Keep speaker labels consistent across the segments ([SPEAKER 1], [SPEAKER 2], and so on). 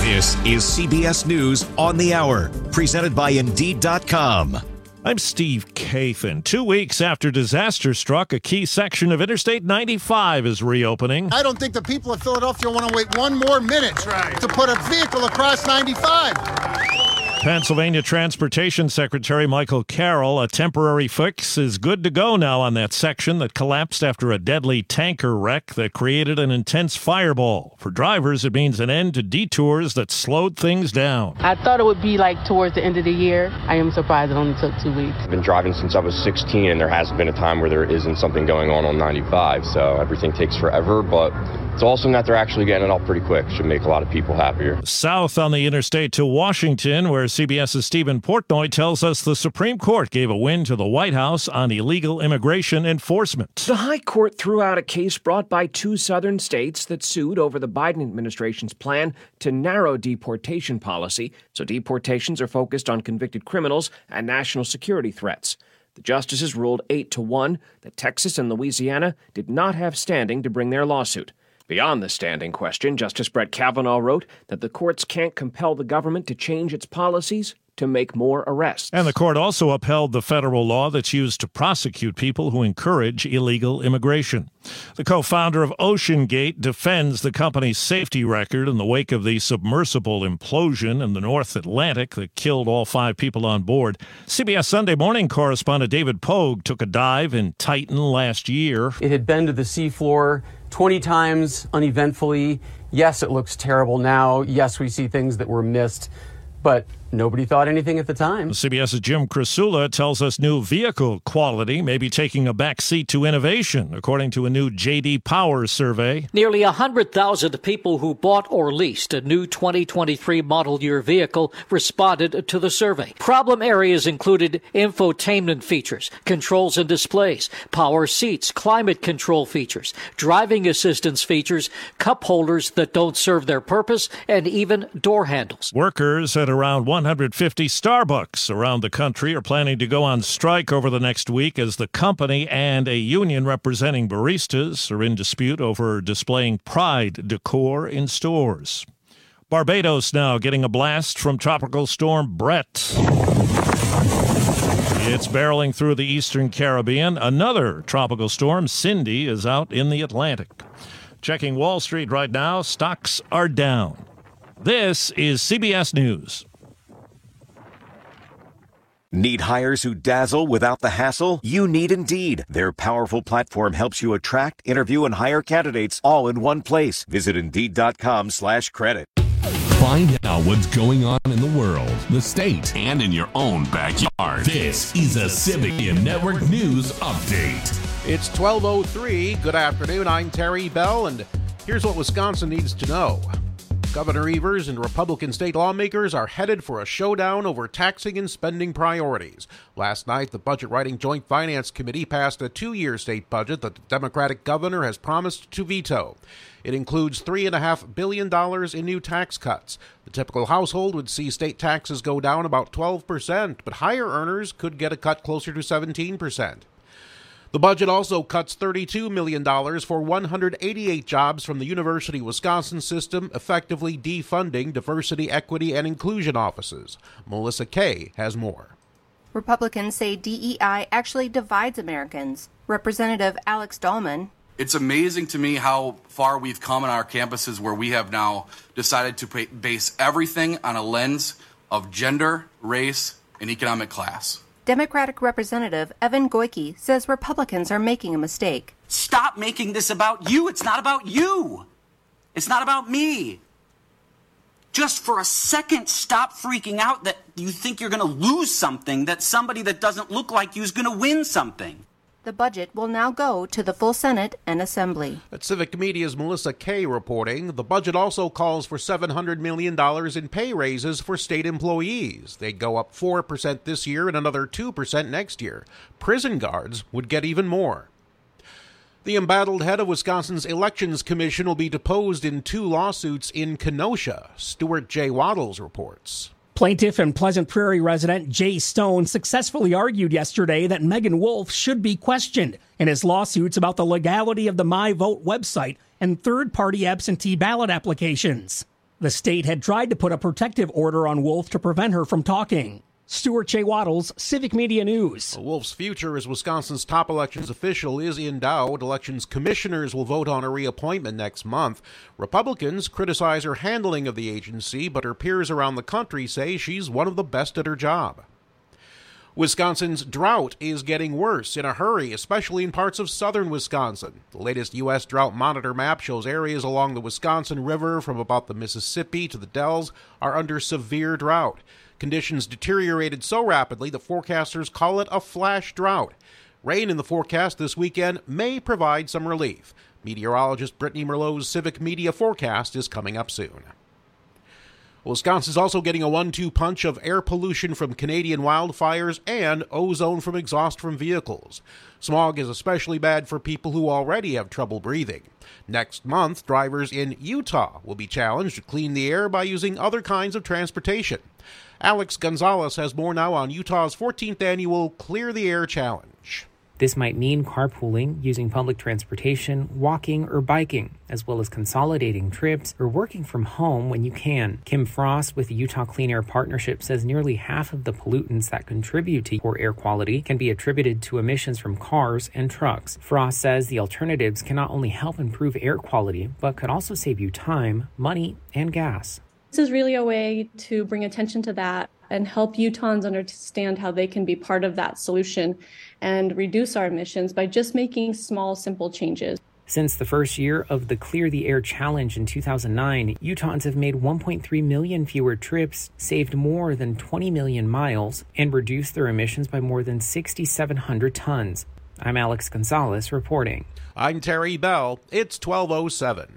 [SPEAKER 1] This is CBS News on the Hour, presented by Indeed.com.
[SPEAKER 2] I'm Steve Kathan. 2 weeks after disaster struck, a key section of Interstate 95 is reopening.
[SPEAKER 3] I don't think the people of Philadelphia want to wait one more minute to put a vehicle across 95.
[SPEAKER 2] Pennsylvania Transportation Secretary Michael Carroll, a temporary fix is good to go now on that section that collapsed after a deadly tanker wreck that created an intense fireball. For drivers, it means an end to detours that slowed things down.
[SPEAKER 4] I thought it would be like towards the end of the year. I am surprised it only took 2 weeks.
[SPEAKER 5] I've been driving since I was 16, and there hasn't been a time where there isn't something going on 95, so everything takes forever, but it's awesome that they're actually getting it all pretty quick. Should make a lot of people happier.
[SPEAKER 2] South on the interstate to Washington, where CBS's Stephen Portnoy tells us the Supreme Court gave a win to the White House on illegal immigration enforcement.
[SPEAKER 6] The High Court threw out a case brought by 2 southern states that sued over the Biden administration's plan to narrow deportation policy, so deportations are focused on convicted criminals and national security threats. The justices ruled 8-1 that Texas and Louisiana did not have standing to bring their lawsuit. Beyond the standing question, Justice Brett Kavanaugh wrote that the courts can't compel the government to change its policies to make more arrests.
[SPEAKER 2] And the court also upheld the federal law that's used to prosecute people who encourage illegal immigration. The co-founder of OceanGate defends the company's safety record in the wake of the submersible implosion in the North Atlantic that killed all 5 people on board. CBS Sunday Morning correspondent David Pogue took a dive in Titan last year.
[SPEAKER 7] It had been to the seafloor 20 times uneventfully. Yes, it looks terrible now. Yes, we see things that were missed, but nobody thought anything at the time.
[SPEAKER 2] CBS's Jim Krasula tells us new vehicle quality may be taking a back seat to innovation, according to a new J.D. Power survey.
[SPEAKER 8] Nearly 100,000 people who bought or leased a new 2023 model year vehicle responded to the survey. Problem areas included infotainment features, controls and displays, power seats, climate control features, driving assistance features, cup holders that don't serve their purpose, and even door handles.
[SPEAKER 2] Workers at around 150 Starbucks around the country are planning to go on strike over the next week as the company and a union representing baristas are in dispute over displaying Pride decor in stores. Barbados now getting a blast from Tropical Storm Brett. It's barreling through the eastern Caribbean. Another tropical storm, Cindy, is out in the Atlantic. Checking Wall Street right now, stocks are down. This is CBS News.
[SPEAKER 1] Need hires who dazzle without the hassle? You need Indeed. Their powerful platform helps you attract, interview, and hire candidates all in one place. Visit Indeed.com/credit.
[SPEAKER 9] Find out what's going on in the world, the state, and in your own backyard. This is a Civic Network News Update.
[SPEAKER 10] It's 12:03. Good afternoon. I'm Terry Bell, and here's what Wisconsin needs to know. Governor Evers and Republican state lawmakers are headed for a showdown over taxing and spending priorities. Last night, the Budget Writing Joint Finance Committee passed a 2-year state budget that the Democratic governor has promised to veto. It includes $3.5 billion in new tax cuts. The typical household would see state taxes go down about 12%, but higher earners could get a cut closer to 17%. The budget also cuts $32 million for 188 jobs from the University of Wisconsin system, effectively defunding diversity, equity, and inclusion offices. Melissa Kay has more.
[SPEAKER 11] Republicans say DEI actually divides Americans. Representative Alex Dahlman.
[SPEAKER 12] It's amazing to me how far we've come on our campuses where we have now decided to base everything on a lens of gender, race, and economic class.
[SPEAKER 11] Democratic Representative Evan Goyke says Republicans are making a mistake.
[SPEAKER 13] Stop making this about you. It's not about you. It's not about me. Just for a second, stop freaking out that you think you're going to lose something, that somebody that doesn't look like you is going to win something.
[SPEAKER 11] The budget will now go to the full Senate and Assembly.
[SPEAKER 10] At Civic Media's Melissa Kay reporting, the budget also calls for $700 million in pay raises for state employees. They'd go up 4% this year and another 2% next year. Prison guards would get even more. The embattled head of Wisconsin's Elections Commission will be deposed in 2 lawsuits in Kenosha. Stuart J. Waddles reports.
[SPEAKER 14] Plaintiff and Pleasant Prairie resident Jay Stone successfully argued yesterday that Megan Wolf should be questioned in his lawsuits about the legality of the MyVote website and third-party absentee ballot applications. The state had tried to put a protective order on Wolf to prevent her from talking. Stuart J. Waddles, Civic Media News.
[SPEAKER 10] Wolf's future as Wisconsin's top elections official is in doubt. Elections commissioners will vote on her reappointment next month. Republicans criticize her handling of the agency, but her peers around the country say she's one of the best at her job. Wisconsin's drought is getting worse in a hurry, especially in parts of southern Wisconsin. The latest U.S. Drought Monitor map shows areas along the Wisconsin River from about the Mississippi to the Dells are under severe drought. Conditions deteriorated so rapidly that forecasters call it a flash drought. Rain in the forecast this weekend may provide some relief. Meteorologist Brittany Merlot's Civic Media forecast is coming up soon. Wisconsin's also getting a 1-2 punch of air pollution from Canadian wildfires and ozone from exhaust from vehicles. Smog is especially bad for people who already have trouble breathing. Next month, drivers in Utah will be challenged to clean the air by using other kinds of transportation. Alex Gonzalez has more now on Utah's 14th annual Clear the Air Challenge.
[SPEAKER 15] This might mean carpooling, using public transportation, walking, or biking, as well as consolidating trips or working from home when you can. Kim Frost with the Utah Clean Air Partnership says nearly half of the pollutants that contribute to poor air quality can be attributed to emissions from cars and trucks. Frost says the alternatives can not only help improve air quality, but could also save you time, money, and gas.
[SPEAKER 16] This is really a way to bring attention to that and help Utahns understand how they can be part of that solution and reduce our emissions by just making small, simple changes.
[SPEAKER 15] Since the first year of the Clear the Air Challenge in 2009, Utahns have made 1.3 million fewer trips, saved more than 20 million miles, and reduced their emissions by more than 6,700 tons. I'm Alex Gonzalez reporting.
[SPEAKER 10] I'm Terry Bell. It's 12:07.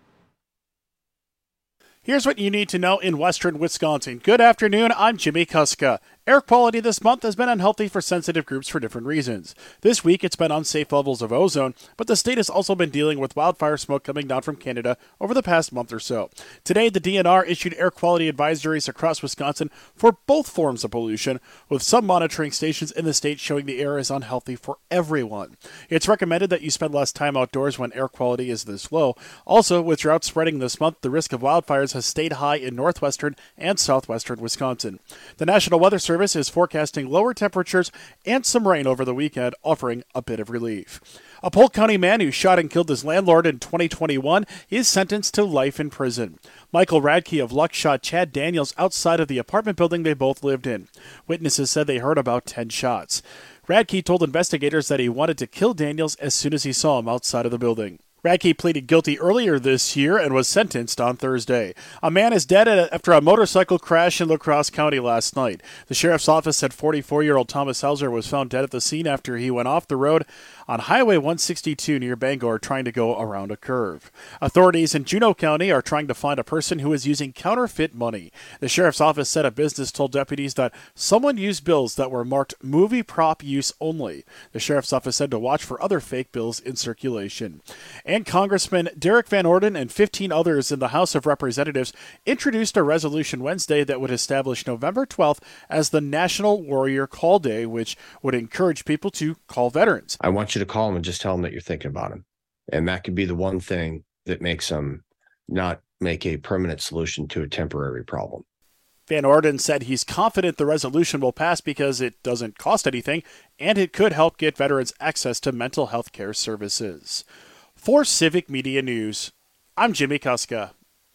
[SPEAKER 17] Here's what you need to know in western Wisconsin. Good afternoon, I'm Jimmy Kuska. Air quality this month has been unhealthy for sensitive groups for different reasons. This week, it's been unsafe levels of ozone, but the state has also been dealing with wildfire smoke coming down from Canada over the past month or so. Today, the DNR issued air quality advisories across Wisconsin for both forms of pollution, with some monitoring stations in the state showing the air is unhealthy for everyone. It's recommended that you spend less time outdoors when air quality is this low. Also, with drought spreading this month, the risk of wildfires has stayed high in northwestern and southwestern Wisconsin. The National Weather Service is forecasting lower temperatures and some rain over the weekend, offering a bit of relief. A Polk County man who shot and killed his landlord in 2021 is sentenced to life in prison. Michael Radke of Luck shot Chad Daniels outside of the apartment building they both lived in. Witnesses said they heard about 10 shots. Radke told investigators that he wanted to kill Daniels as soon as he saw him outside of the building. Radke pleaded guilty earlier this year and was sentenced on Thursday. A man is dead after a motorcycle crash in La Crosse County last night. The sheriff's office said 44-year-old Thomas Hauser was found dead at the scene after he went off the road on Highway 162 near Bangor trying to go around a curve. Authorities in Juneau County are trying to find a person who is using counterfeit money. The sheriff's office said a business told deputies that someone used bills that were marked movie prop use only. The sheriff's office said to watch for other fake bills in circulation. And Congressman Derek Van Orden and 15 others in the House of Representatives introduced a resolution Wednesday that would establish November 12th as the National Warrior Call Day, which would encourage people to call veterans.
[SPEAKER 18] I want you to call them and just tell them that you're thinking about them. And that could be the one thing that makes them not make a permanent solution to a temporary problem.
[SPEAKER 17] Van Orden said he's confident the resolution will pass because it doesn't cost anything and it could help get veterans access to mental health care services. For Civic Media News, I'm Jimmy Kuska.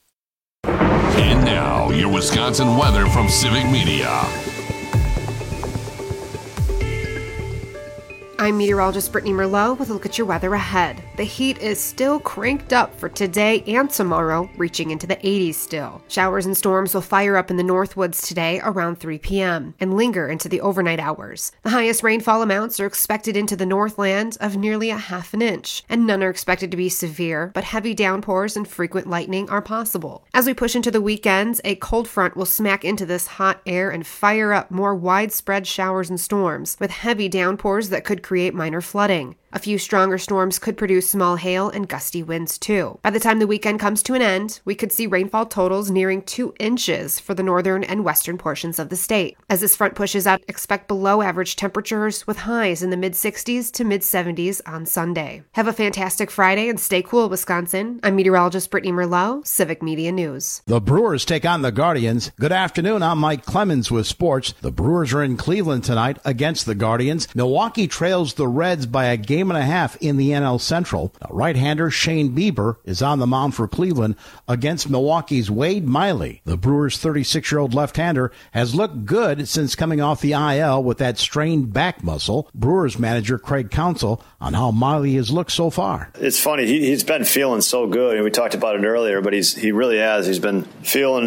[SPEAKER 9] And now, your Wisconsin weather from Civic Media.
[SPEAKER 19] I'm meteorologist Brittany Merlot with a look at your weather ahead. The heat is still cranked up for today and tomorrow, reaching into the 80s still. Showers and storms will fire up in the Northwoods today around 3 p.m. and linger into the overnight hours. The highest rainfall amounts are expected into the Northland of nearly a half an inch, and none are expected to be severe, but heavy downpours and frequent lightning are possible. As we push into the weekends, a cold front will smack into this hot air and fire up more widespread showers and storms, with heavy downpours that could create minor flooding. A few stronger storms could produce small hail and gusty winds too. By the time the weekend comes to an end, we could see rainfall totals nearing 2 inches for the northern and western portions of the state. As this front pushes out, expect below average temperatures with highs in the mid-60s to mid-70s on Sunday. Have a fantastic Friday and stay cool, Wisconsin. I'm meteorologist Brittany Merlot, Civic Media News.
[SPEAKER 20] The Brewers take on the Guardians. Good afternoon, I'm Mike Clemens with sports. The Brewers are in Cleveland tonight against the Guardians. Milwaukee trails the Reds by a game and a half in the NL Central. Now, right-hander Shane Bieber is on the mound for Cleveland against Milwaukee's Wade Miley. The Brewers' 36-year-old left-hander has looked good since coming off the IL with that strained back muscle. Brewers manager Craig Counsell on how Miley has looked so far.
[SPEAKER 21] It's funny. He's been feeling so good, and we talked about it earlier, but he really has. He's been feeling,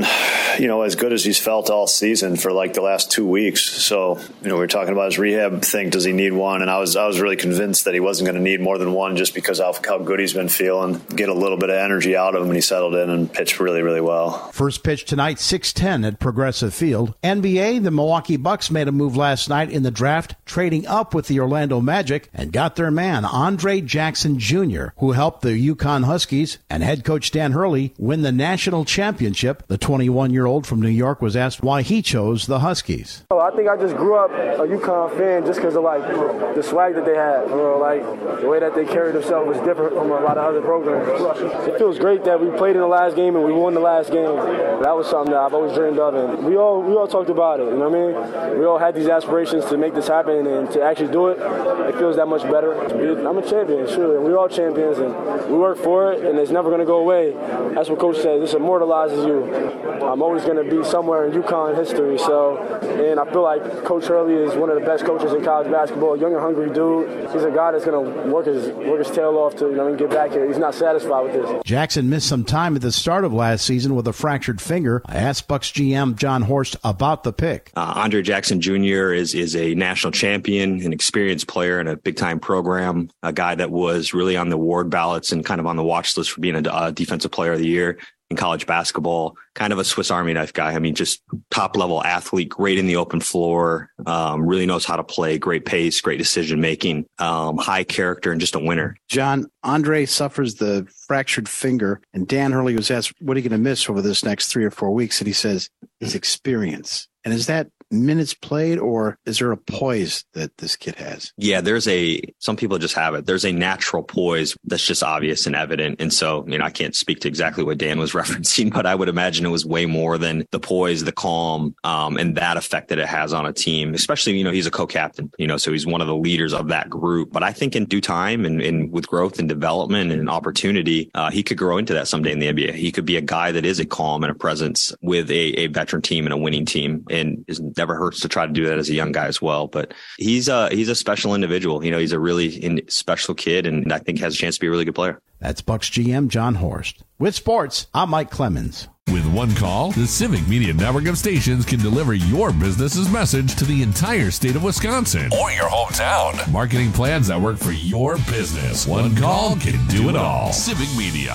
[SPEAKER 21] as good as he's felt all season for like the last 2 weeks. So, we were talking about his rehab thing. Does he need one? And I was really convinced that he wasn't going to need more than one just because of how good he's been feeling. Get a little bit of energy out of him, and he settled in and pitched really, really well.
[SPEAKER 20] First pitch tonight, 6:10 at Progressive Field. NBA, the Milwaukee Bucks made a move last night in the draft, trading up with the Orlando Magic and got their man, Andre Jackson Jr., who helped the UConn Huskies and head coach Dan Hurley win the national championship. The 21-year-old from New York was asked why he chose the Huskies.
[SPEAKER 22] I think I just grew up a UConn fan just because of the swag that they had. The way that they carried themselves was different from a lot of other programs. It feels great that we played in the last game and we won the last game. That was something that I've always dreamed of, and we all talked about it. You know what I mean? We all had these aspirations to make this happen, and to actually do it, it feels that much better. I'm a champion, sure. We're all champions, and we work for it, and it's never going to go away. That's what Coach said. This immortalizes you. I'm always going to be somewhere in UConn history. And I feel like Coach Hurley is one of the best coaches in college basketball. Young and hungry dude. He's a guy that's going to work his tail off to get back here. He's not satisfied with this.
[SPEAKER 20] Jackson missed some time at the start of last season with a fractured finger. I asked Bucks GM John Horst about the pick.
[SPEAKER 23] Andre Jackson Jr. is a national champion, an experienced player in a big-time program, a guy that was really on the award ballots and kind of on the watch list for being a defensive player of the year in college basketball, kind of a Swiss Army knife guy. I mean, just top-level athlete, great in the open floor, really knows how to play, great pace, great decision-making, high character, and just a winner.
[SPEAKER 24] John, Andre suffers the fractured finger, and Dan Hurley was asked, what are you going to miss over this next 3 or 4 weeks? And he says, his experience. And is that minutes played, or is there a poise that this kid has?
[SPEAKER 23] Yeah, some people just have it. There's a natural poise that's just obvious and evident. And so, I can't speak to exactly what Dan was referencing, but I would imagine it was way more than the poise, the calm, and that effect that it has on a team, especially, he's a co-captain, so he's one of the leaders of that group. But I think in due time and with growth and development and opportunity, he could grow into that someday in the NBA. He could be a guy that is a calm and a presence with a veteran team and a winning team, and is never hurts to try to do that as a young guy as well. But he's a special individual. He's a really special kid, and I think has a chance to be a really good player.
[SPEAKER 20] That's Bucks GM John Horst. With sports, I'm Mike Clemens.
[SPEAKER 9] With one call, the Civic Media Network of stations can deliver your business's message to the entire state of Wisconsin or your hometown. Marketing plans that work for your business. One call can do it all. Civic Media,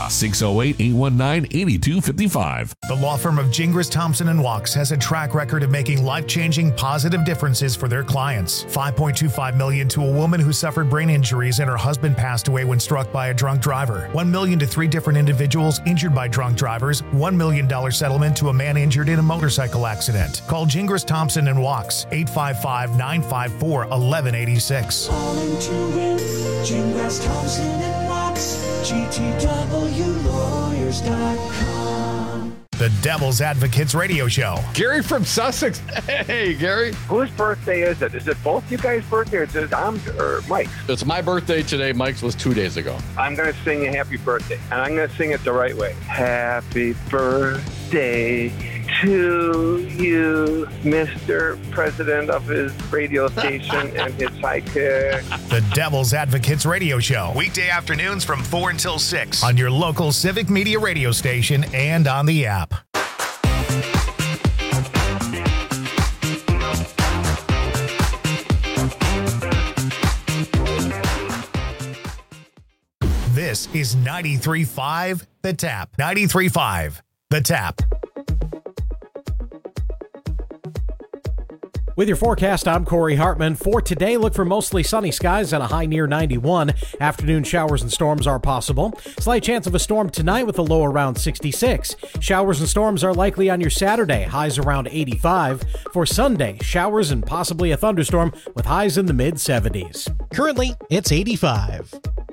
[SPEAKER 9] 608-819-8255.
[SPEAKER 25] The law firm of Gingras, Thompson & Wachs has a track record of making life-changing positive differences for their clients. $5.25 million to a woman who suffered brain injuries and her husband passed away when struck by a drunk driver. $1 million to 3 different individuals injured by drunk drivers. $1 million settlement to a man injured in a motorcycle accident. Call Gingras, Thompson & Wachs, 855-954-1186.
[SPEAKER 26] All into it, Gingras, Thompson & Wachs, GTWlawyers.com.
[SPEAKER 25] The Devil's Advocates Radio Show.
[SPEAKER 27] Gary from Sussex. Hey, Gary.
[SPEAKER 28] Whose birthday is it? Is it both you guys' birthday, or is it Dom's or Mike's?
[SPEAKER 27] It's my birthday today. Mike's was 2 days ago.
[SPEAKER 28] I'm going to sing a happy birthday, and I'm going to sing it the right way. Happy birthday to you, Mr. President of his radio station and his sidekick.
[SPEAKER 25] The Devil's Advocates Radio Show. Weekday afternoons from 4 until 6 on your local Civic Media radio station and on the app. This is 93.5 The Tap. 93.5 The Tap.
[SPEAKER 1] With your forecast, I'm Corey Hartman. For today, look for mostly sunny skies and a high near 91. Afternoon showers and storms are possible. Slight chance of a storm tonight with a low around 66. Showers and storms are likely on your Saturday, highs around 85. For Sunday, showers and possibly a thunderstorm with highs in the mid-70s. Currently, it's 85.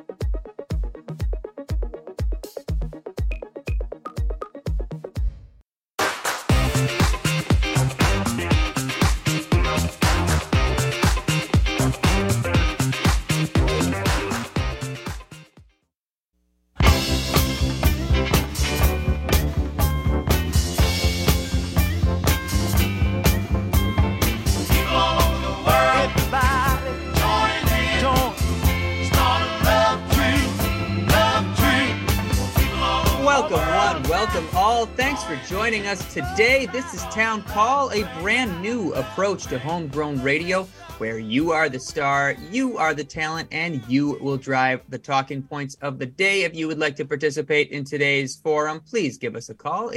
[SPEAKER 2] Thanks for joining us today. This is Town Call, a brand new approach to homegrown radio where you are the star, you are the talent, and you will drive the talking points of the day. If you would like to participate in today's forum, please give us a call,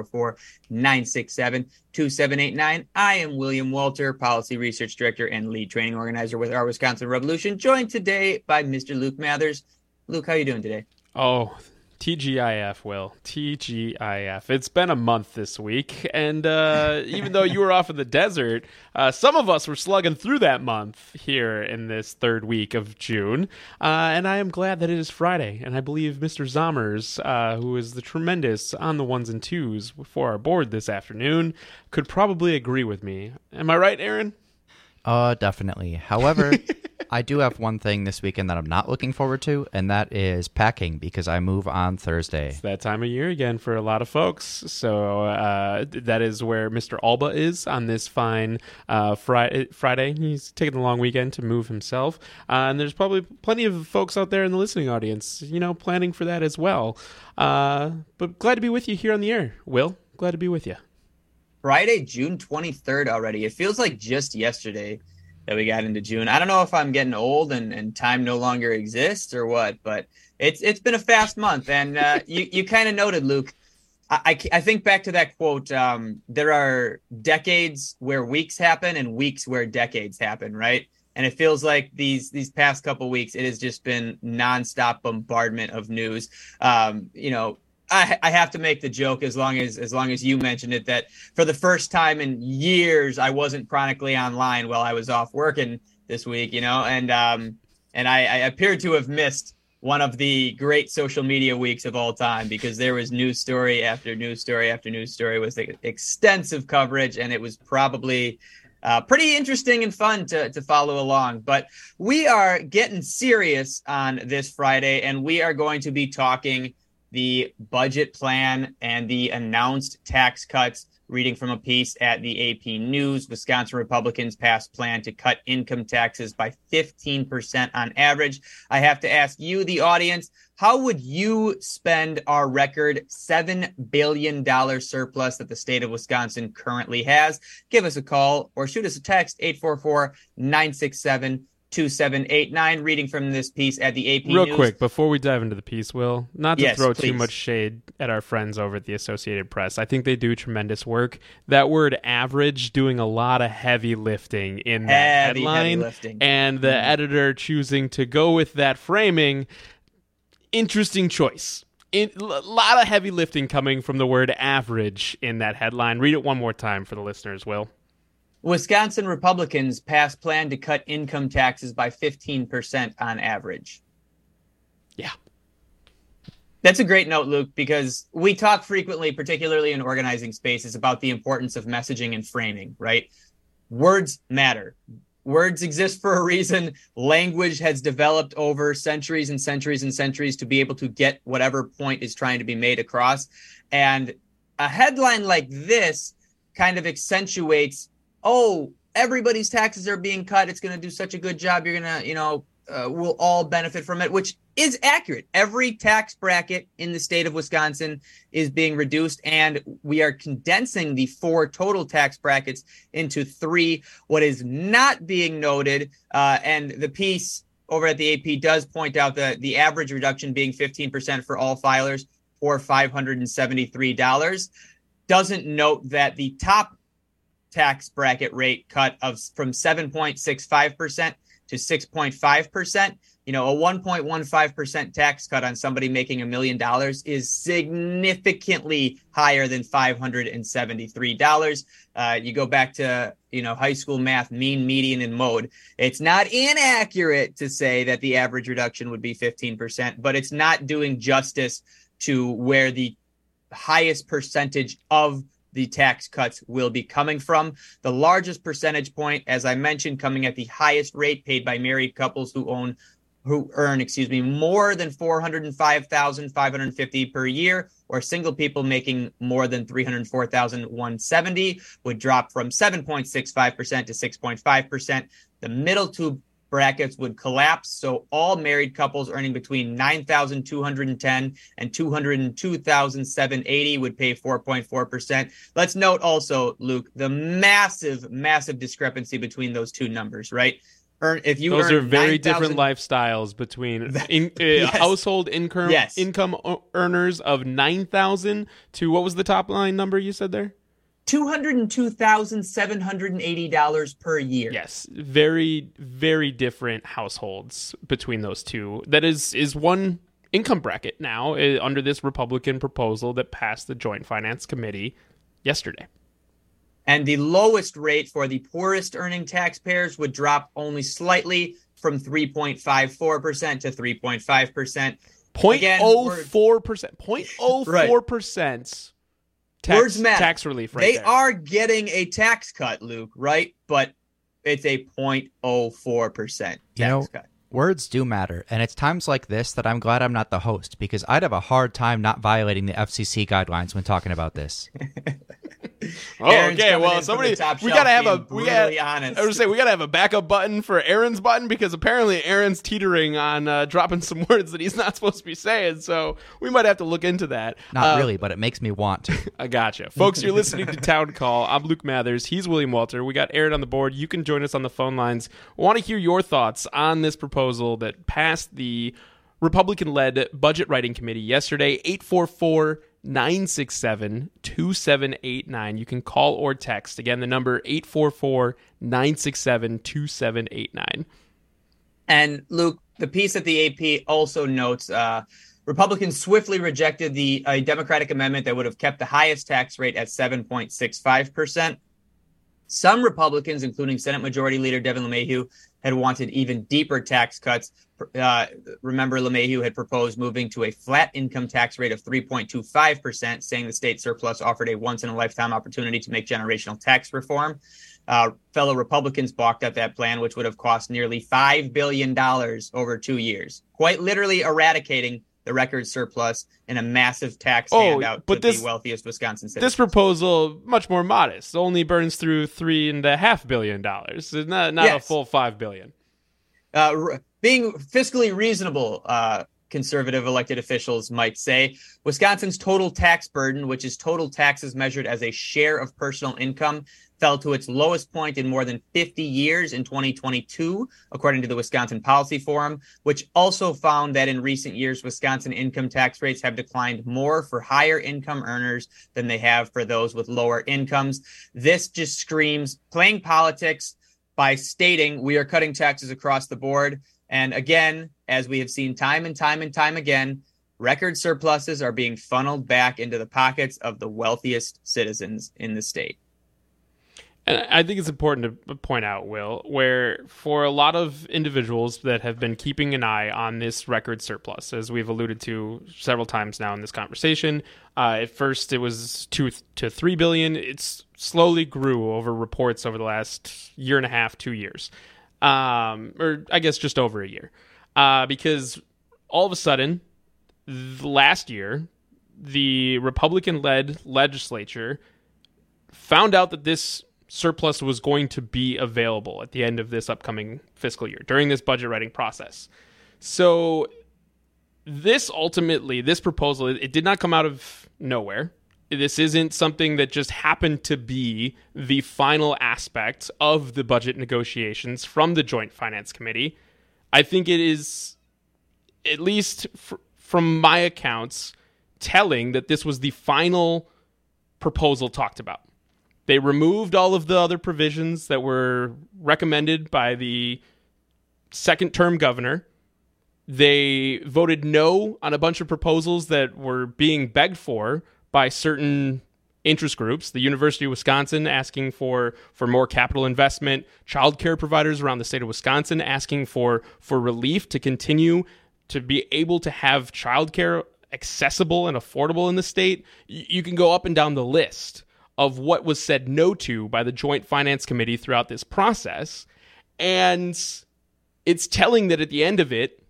[SPEAKER 2] 844-967-2789. I am William Walter, Policy Research Director and Lead Training Organizer with Our Wisconsin Revolution, joined today by Mr. Luke Mathers. Luke, how are you doing today?
[SPEAKER 3] Oh, TGIF, Will. TGIF. It's been a month this week, and even though you were off in the desert, some of us were slugging through that month here in this third week of June, and I am glad that it is Friday, and I believe Mr. Zommers, who is the tremendous on the ones and twos for our board this afternoon, could probably agree with me. Am I right, Aaron?
[SPEAKER 4] Definitely. However, I do have one thing this weekend that I'm not looking forward to, and that is packing, because I move on Thursday.
[SPEAKER 3] It's that time of year again for a lot of folks. So that is where Mr. Alba is on this fine Friday. He's taking the long weekend to move himself. And there's probably plenty of folks out there in the listening audience, planning for that as well. But glad to be with you here on the air, Will. Glad to be with you.
[SPEAKER 2] Friday, June 23rd already. It feels like just yesterday that we got into June. I don't know if I'm getting old and time no longer exists or what, but it's been a fast month. And you kind of noted, Luke, I think back to that quote, there are decades where weeks happen and weeks where decades happen, right? And it feels like these past couple weeks, it has just been nonstop bombardment of news. I have to make the joke as long as you mentioned it, that for the first time in years, I wasn't chronically online while I was off working this week, and I appeared to have missed one of the great social media weeks of all time, because there was news story after news story after news story with extensive coverage, and it was probably pretty interesting and fun to follow along. But we are getting serious on this Friday, and we are going to be talking the budget plan and the announced tax cuts, reading from a piece at the AP News. Wisconsin Republicans passed plan to cut income taxes by 15% on average. I have to ask you, the audience, how would you spend our record $7 billion surplus that the state of Wisconsin currently has? Give us a call or shoot us a text, 844-967-2789, reading from this piece at the AP News.
[SPEAKER 3] Real quick, before we dive into the piece, Will, not to throw too much shade at our friends over at the Associated Press. I think they do tremendous work. That word average doing a lot of heavy lifting in that headline. And the editor choosing to go with that framing, interesting choice. A lot of heavy lifting coming from the word average in that headline. Read it one more time for the listeners, Will.
[SPEAKER 2] Wisconsin Republicans passed plan to cut income taxes by 15% on average.
[SPEAKER 3] Yeah.
[SPEAKER 2] That's a great note, Luke, because we talk frequently, particularly in organizing spaces, about the importance of messaging and framing, right? Words matter. Words exist for a reason. Language has developed over centuries and centuries and centuries to be able to get whatever point is trying to be made across. And a headline like this kind of accentuates, oh, everybody's taxes are being cut. It's going to do such a good job. You're going to, we'll all benefit from it, which is accurate. Every tax bracket in the state of Wisconsin is being reduced, and we are condensing the 4 total tax brackets into 3. What is not being noted, and the piece over at the AP does point out that the average reduction being 15% for all filers, or $573, doesn't note that the top tax bracket rate cut from 7.65% to 6.5%. You know, a 1.15% tax cut on somebody making $1 million is significantly higher than $573. You go back to, high school math, mean, median, and mode. It's not inaccurate to say that the average reduction would be 15%, but it's not doing justice to where the highest percentage of the tax cuts will be coming from. The largest percentage point, as I mentioned, coming at the highest rate paid by married couples who earn more than $405,550 per year, or single people making more than $304,170 would drop from 7.65% to 6.5%. The middle two brackets would collapse, so all married couples earning between $9,210 and $202,780 would pay 4.4%. Let's note also, Luke, the massive discrepancy between those two numbers, right?
[SPEAKER 3] Those are very different lifestyles between household income earners of $9,000 to, what was the top line number you said there?
[SPEAKER 2] $202,780 per year.
[SPEAKER 3] Yes, very, very different households between those two. That is one income bracket now under this Republican proposal that passed the Joint Finance Committee yesterday.
[SPEAKER 2] And the lowest rate for the poorest earning taxpayers would drop only slightly from 3.54% to 3.5%.
[SPEAKER 3] 0.04%. 0.04% tax relief right
[SPEAKER 2] They
[SPEAKER 3] there.
[SPEAKER 2] are getting a tax cut, Luke, right? But it's a 0.04% tax cut.
[SPEAKER 4] Words do matter, and it's times like this that I'm glad I'm not the host, because I'd have a hard time not violating the FCC guidelines when talking about this.
[SPEAKER 3] Okay. Well, we gotta have a backup button for Aaron's button, because apparently Aaron's teetering on dropping some words that he's not supposed to be saying. So we might have to look into that.
[SPEAKER 4] Not really, but it makes me want to.
[SPEAKER 3] I gotcha, folks. You're listening to Town Call. I'm Luke Mathers. He's William Walter. We got Aaron on the board. You can join us on the phone lines. We want to hear your thoughts on this proposal that passed the Republican-led Budget Writing Committee yesterday. 844-967-2789. You can call or text. Again, the number 844-967-2789.
[SPEAKER 2] And Luke, the piece at the AP also notes Republicans swiftly rejected a Democratic amendment that would have kept the highest tax rate at 7.65%. Some Republicans, including Senate Majority Leader Devin LeMahieu, had wanted even deeper tax cuts. Remember, LeMahieu had proposed moving to a flat income tax rate of 3.25%, saying the state surplus offered a once-in-a-lifetime opportunity to make generational tax reform. Fellow Republicans balked at that plan, which would have cost nearly $5 billion over 2 years, quite literally eradicating the record surplus in a massive tax handout to the wealthiest Wisconsin citizens.
[SPEAKER 3] This proposal, much more modest, only burns through $3.5 billion. It's not a full $5 billion.
[SPEAKER 2] Being fiscally reasonable, conservative elected officials might say, Wisconsin's total tax burden, which is total taxes measured as a share of personal income, fell to its lowest point in more than 50 years in 2022, according to the Wisconsin Policy Forum, which also found that in recent years, Wisconsin income tax rates have declined more for higher income earners than they have for those with lower incomes. This just screams playing politics by stating we are cutting taxes across the board. And again, as we have seen time and time again, record surpluses are being funneled back into the pockets of the wealthiest citizens in the state.
[SPEAKER 3] And I think it's important to point out, Will, where for a lot of individuals that have been keeping an eye on this record surplus, as we've alluded to several times now in this conversation, at first it was $2 to $3 billion. It's slowly grew over reports over the last year and a half, 2 years, or I guess just over a year, because all of a sudden, last year, the Republican-led legislature found out that this surplus was going to be available at the end of this upcoming fiscal year during this budget writing process. So this proposal, it did not come out of nowhere. This isn't something that just happened to be the final aspect of the budget negotiations from the Joint Finance Committee. I think it is, at least from my accounts, telling that this was the final proposal talked about. They removed all of the other provisions that were recommended by the second-term governor. They voted no on a bunch of proposals that were being begged for by certain interest groups. The University of Wisconsin asking for more capital investment, child care providers around the state of Wisconsin asking for relief to continue to be able to have child care accessible and affordable in the state. You can go up and down the list of what was said no to by the Joint Finance Committee throughout this process. And it's telling that at the end of it,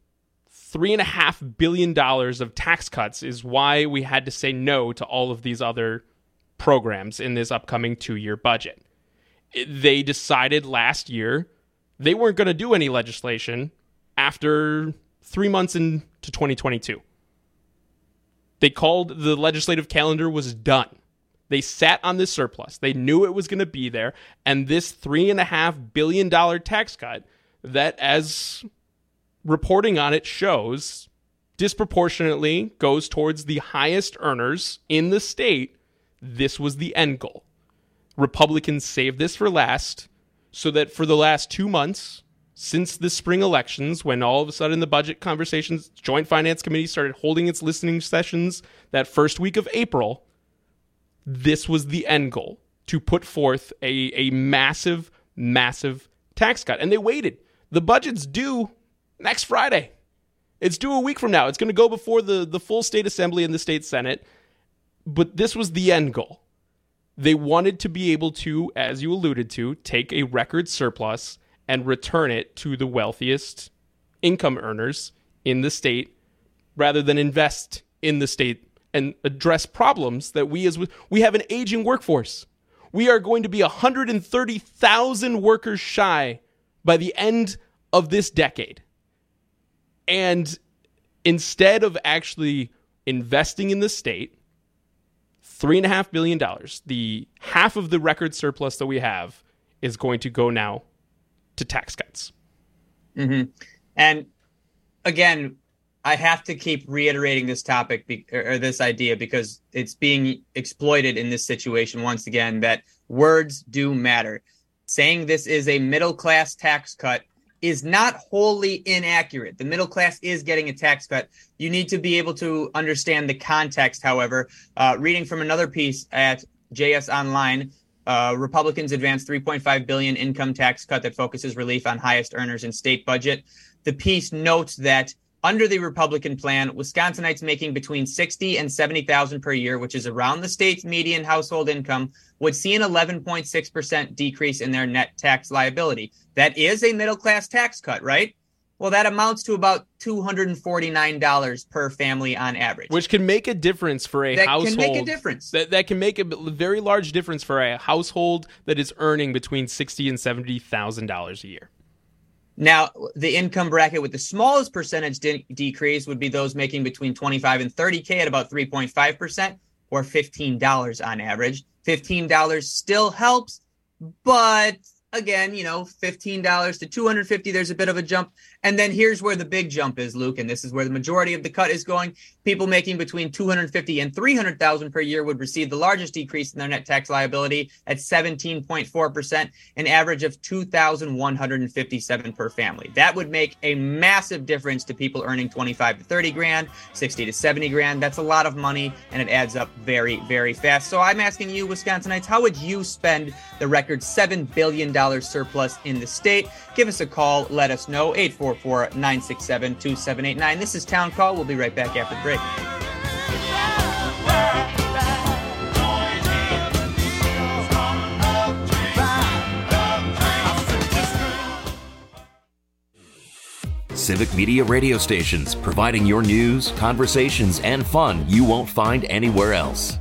[SPEAKER 3] $3.5 billion of tax cuts is why we had to say no to all of these other programs in this upcoming 2-year budget. They decided last year they weren't going to do any legislation after 3 months into 2022. They called the legislative calendar was done. They sat on this surplus. They knew it was going to be there. And this $3.5 billion tax cut that, as reporting on it shows, disproportionately goes towards the highest earners in the state. This was the end goal. Republicans saved this for last so that for the last 2 months, since the spring elections, when all of a sudden the budget conversations, Joint Finance Committee started holding its listening sessions that first week of April, this was the end goal, to put forth a massive, massive tax cut. And they waited. The budget's due next Friday. It's due a week from now. It's going to go before the full state assembly and the state senate. But this was the end goal. They wanted to be able to, as you alluded to, take a record surplus and return it to the wealthiest income earners in the state rather than invest in the state and address problems that we have an aging workforce. We are going to be 130,000 workers shy by the end of this decade. And instead of actually investing in the state, $3.5 billion, the half of the record surplus that we have, is going to go now to tax cuts.
[SPEAKER 2] Mm-hmm. And again, I have to keep reiterating this topic or this idea because it's being exploited in this situation once again, that words do matter. Saying this is a middle-class tax cut is not wholly inaccurate. The middle class is getting a tax cut. You need to be able to understand the context, however. Reading from another piece at JS Online, Republicans advanced $3.5 billion income tax cut that focuses relief on highest earners in state budget. The piece notes that under the Republican plan, Wisconsinites making between $60,000 and $70,000 per year, which is around the state's median household income, would see an 11.6% decrease in their net tax liability. That is a middle-class tax cut, right? Well, that amounts to about $249 per family on average.
[SPEAKER 3] Which can make a difference for a household. That can make a difference. That can make a very large difference for a household that is earning between $60,000 and $70,000 a year.
[SPEAKER 2] Now, the income bracket with the smallest percentage decrease would be those making between $25,000 and $30,000 at about 3.5%, or $15 on average. $15 still helps, but again, $15 to $250, there's a bit of a jump. And then here's where the big jump is, Luke, and this is where the majority of the cut is going. People making between $250,000 and $300,000 per year would receive the largest decrease in their net tax liability at 17.4%, an average of $2,157 per family. That would make a massive difference to people earning 25 to 30 grand, 60 to 70 grand. That's a lot of money, and it adds up very, very fast. So I'm asking you, Wisconsinites, how would you spend the record $7 billion surplus in the state? Give us a call. Let us know. 844-967-2789. This is Town Call. We'll be right back after the break.
[SPEAKER 5] Civic Media radio stations, providing your news, conversations, and fun you won't find anywhere else.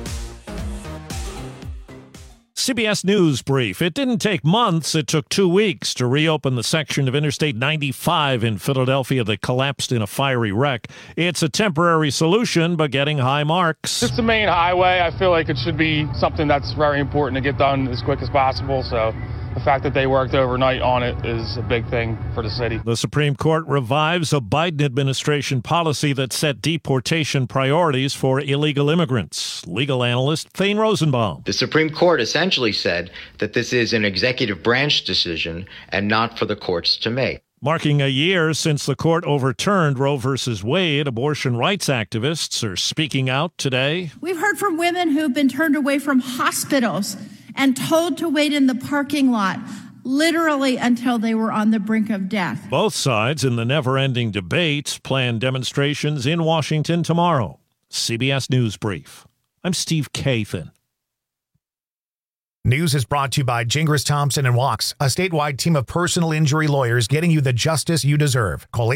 [SPEAKER 6] CBS News Brief. It didn't take months. It took 2 weeks to reopen the section of Interstate 95 in Philadelphia that collapsed in a fiery wreck. It's a temporary solution, but getting high marks.
[SPEAKER 7] It's the main highway. I feel like it should be something that's very important to get done as quick as possible. So the fact that they worked overnight on it is a big thing for the city.
[SPEAKER 6] The Supreme Court revives a Biden administration policy that set deportation priorities for illegal immigrants. Legal analyst Thane Rosenbaum.
[SPEAKER 8] The Supreme Court essentially said that this is an executive branch decision and not for the courts to make.
[SPEAKER 6] Marking a year since the court overturned Roe v. Wade, abortion rights activists are speaking out today.
[SPEAKER 11] We've heard from women who've been turned away from hospitals and told to wait in the parking lot, literally until they were on the brink of death.
[SPEAKER 6] Both sides in the never-ending debate plan demonstrations in Washington tomorrow. CBS News Brief. I'm Steve Kathan.
[SPEAKER 25] News is brought to you by Gingras Thompson & Walks, a statewide team of personal injury lawyers getting you the justice you deserve. Call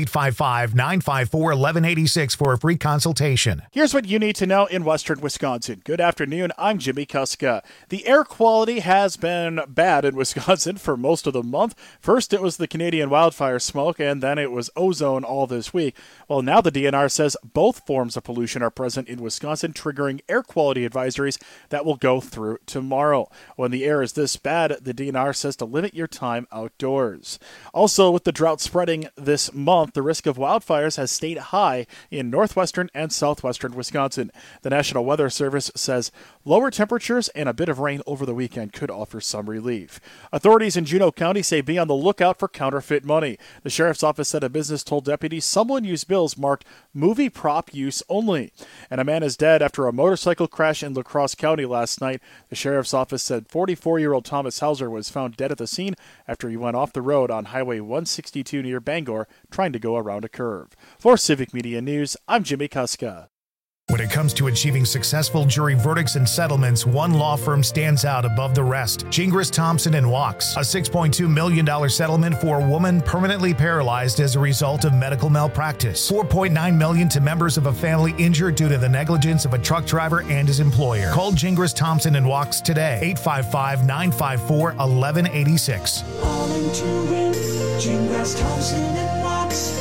[SPEAKER 25] 855-954-1186 for a free consultation.
[SPEAKER 17] Here's what you need to know in western Wisconsin. Good afternoon, I'm Jimmy Kuska. The air quality has been bad in Wisconsin for most of the month. First it was the Canadian wildfire smoke, and then it was ozone all this week. Well, now the DNR says both forms of pollution are present in Wisconsin, triggering air quality advisories that will go through tomorrow. When the air is this bad, the DNR says to limit your time outdoors. Also, with the drought spreading this month, the risk of wildfires has stayed high in northwestern and southwestern Wisconsin. The National Weather Service says lower temperatures and a bit of rain over the weekend could offer some relief. Authorities in Juneau County say be on the lookout for counterfeit money. The sheriff's office said a business told deputies someone used bills marked movie prop use only. And a man is dead after a motorcycle crash in La Crosse County last night. The sheriff's office said 44-year-old Thomas Hauser was found dead at the scene after he went off the road on Highway 162 near Bangor trying to go around a curve. For Civic Media News, I'm Jimmy Kuska.
[SPEAKER 25] When it comes to achieving successful jury verdicts and settlements, one law firm stands out above the rest. Gingras Thompson & Walks, a $6.2 million settlement for a woman permanently paralyzed as a result of medical malpractice. $4.9 million to members of a family injured due to the negligence of a truck driver and his employer. Call Gingras Thompson & Walks today, 855-954-1186.
[SPEAKER 26] All in to win, Gingras Thompson & Walks,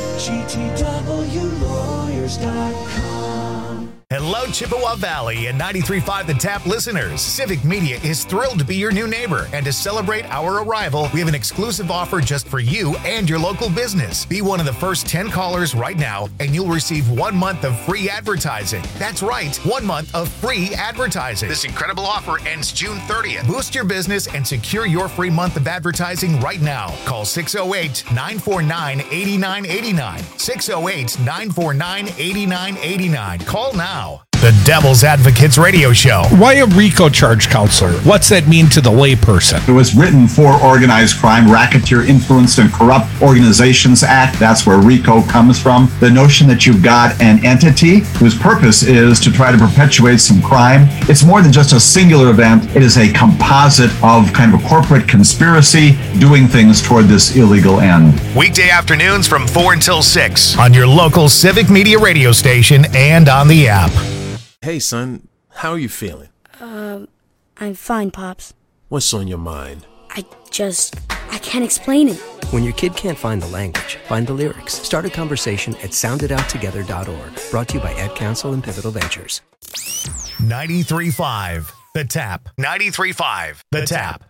[SPEAKER 26] GTWlawyers.com.
[SPEAKER 25] Hello, Chippewa Valley and 93.5 The Tap listeners. Civic Media is thrilled to be your new neighbor. And to celebrate our arrival, we have an exclusive offer just for you and your local business. Be one of the first 10 callers right now, and you'll receive 1 month of free advertising. That's right, 1 month of free advertising. This incredible offer ends June 30th. Boost your business and secure your free month of advertising right now. Call 608-949-8989. 608-949-8989. Call now. The Devil's Advocates Radio Show.
[SPEAKER 12] Why a RICO charge, counselor? What's that mean to the layperson?
[SPEAKER 13] It was written for Organized Crime, Racketeer Influenced and Corrupt Organizations Act. That's where RICO comes from. The notion that you've got an entity whose purpose is to try to perpetuate some crime. It's more than just a singular event. It is a composite of kind of a corporate conspiracy doing things toward this illegal end.
[SPEAKER 25] Weekday afternoons from 4 until 6 on your local Civic Media radio station and on the app.
[SPEAKER 14] Hey, son, how are you feeling?
[SPEAKER 15] I'm fine, Pops.
[SPEAKER 14] What's on your mind?
[SPEAKER 15] I can't explain it.
[SPEAKER 16] When your kid can't find the language, find the lyrics. Start a conversation at soundedouttogether.org. Brought to you by Ad Council and Pivotal Ventures.
[SPEAKER 25] 93.5 The Tap. 93.5 The Tap.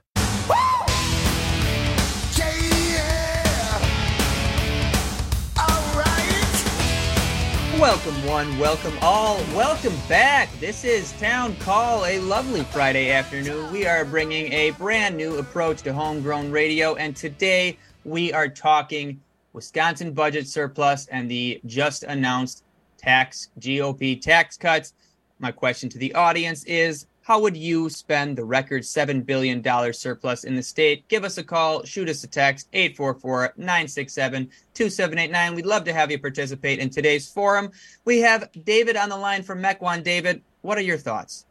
[SPEAKER 2] Welcome one, welcome all, welcome back. This is Town Call, a lovely Friday afternoon. We are bringing a brand new approach to homegrown radio, and today we are talking Wisconsin budget surplus and the just announced GOP tax cuts. My question to the audience is, how would you spend the record $7 billion surplus in the state? Give us a call. Shoot us a text, 844-967-2789. We'd love to have you participate in today's forum. We have David on the line from Mequon. David, what are your thoughts?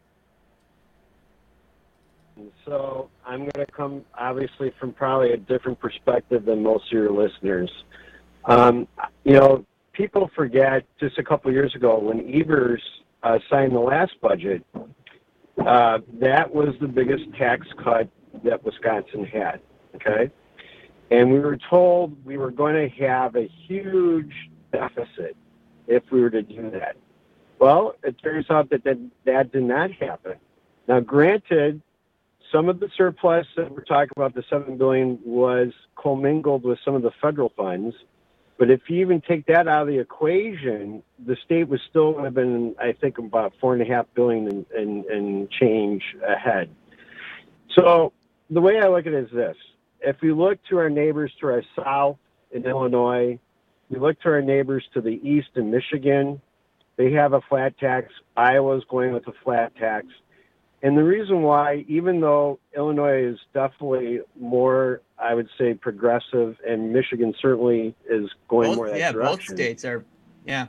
[SPEAKER 29] So I'm going to come, obviously, from probably a different perspective than most of your listeners. People forget just a couple years ago when Evers signed the last budget, that was the biggest tax cut that Wisconsin had, okay? And we were told we were going to have a huge deficit if we were to do that. Well, it turns out that did not happen. Now, granted, some of the surplus that we're talking about, the $7 billion, was commingled with some of the federal funds. But if you even take that out of the equation, the state would still have been, I think, about $4.5 billion and change ahead. So the way I look at it is this. If we look to our neighbors to our south in Illinois, we look to our neighbors to the east in Michigan, they have a flat tax. Iowa's going with a flat tax. And the reason why, even though Illinois is definitely more, I would say, progressive, and Michigan certainly is going more that direction.
[SPEAKER 2] Both states are,
[SPEAKER 29] Yeah.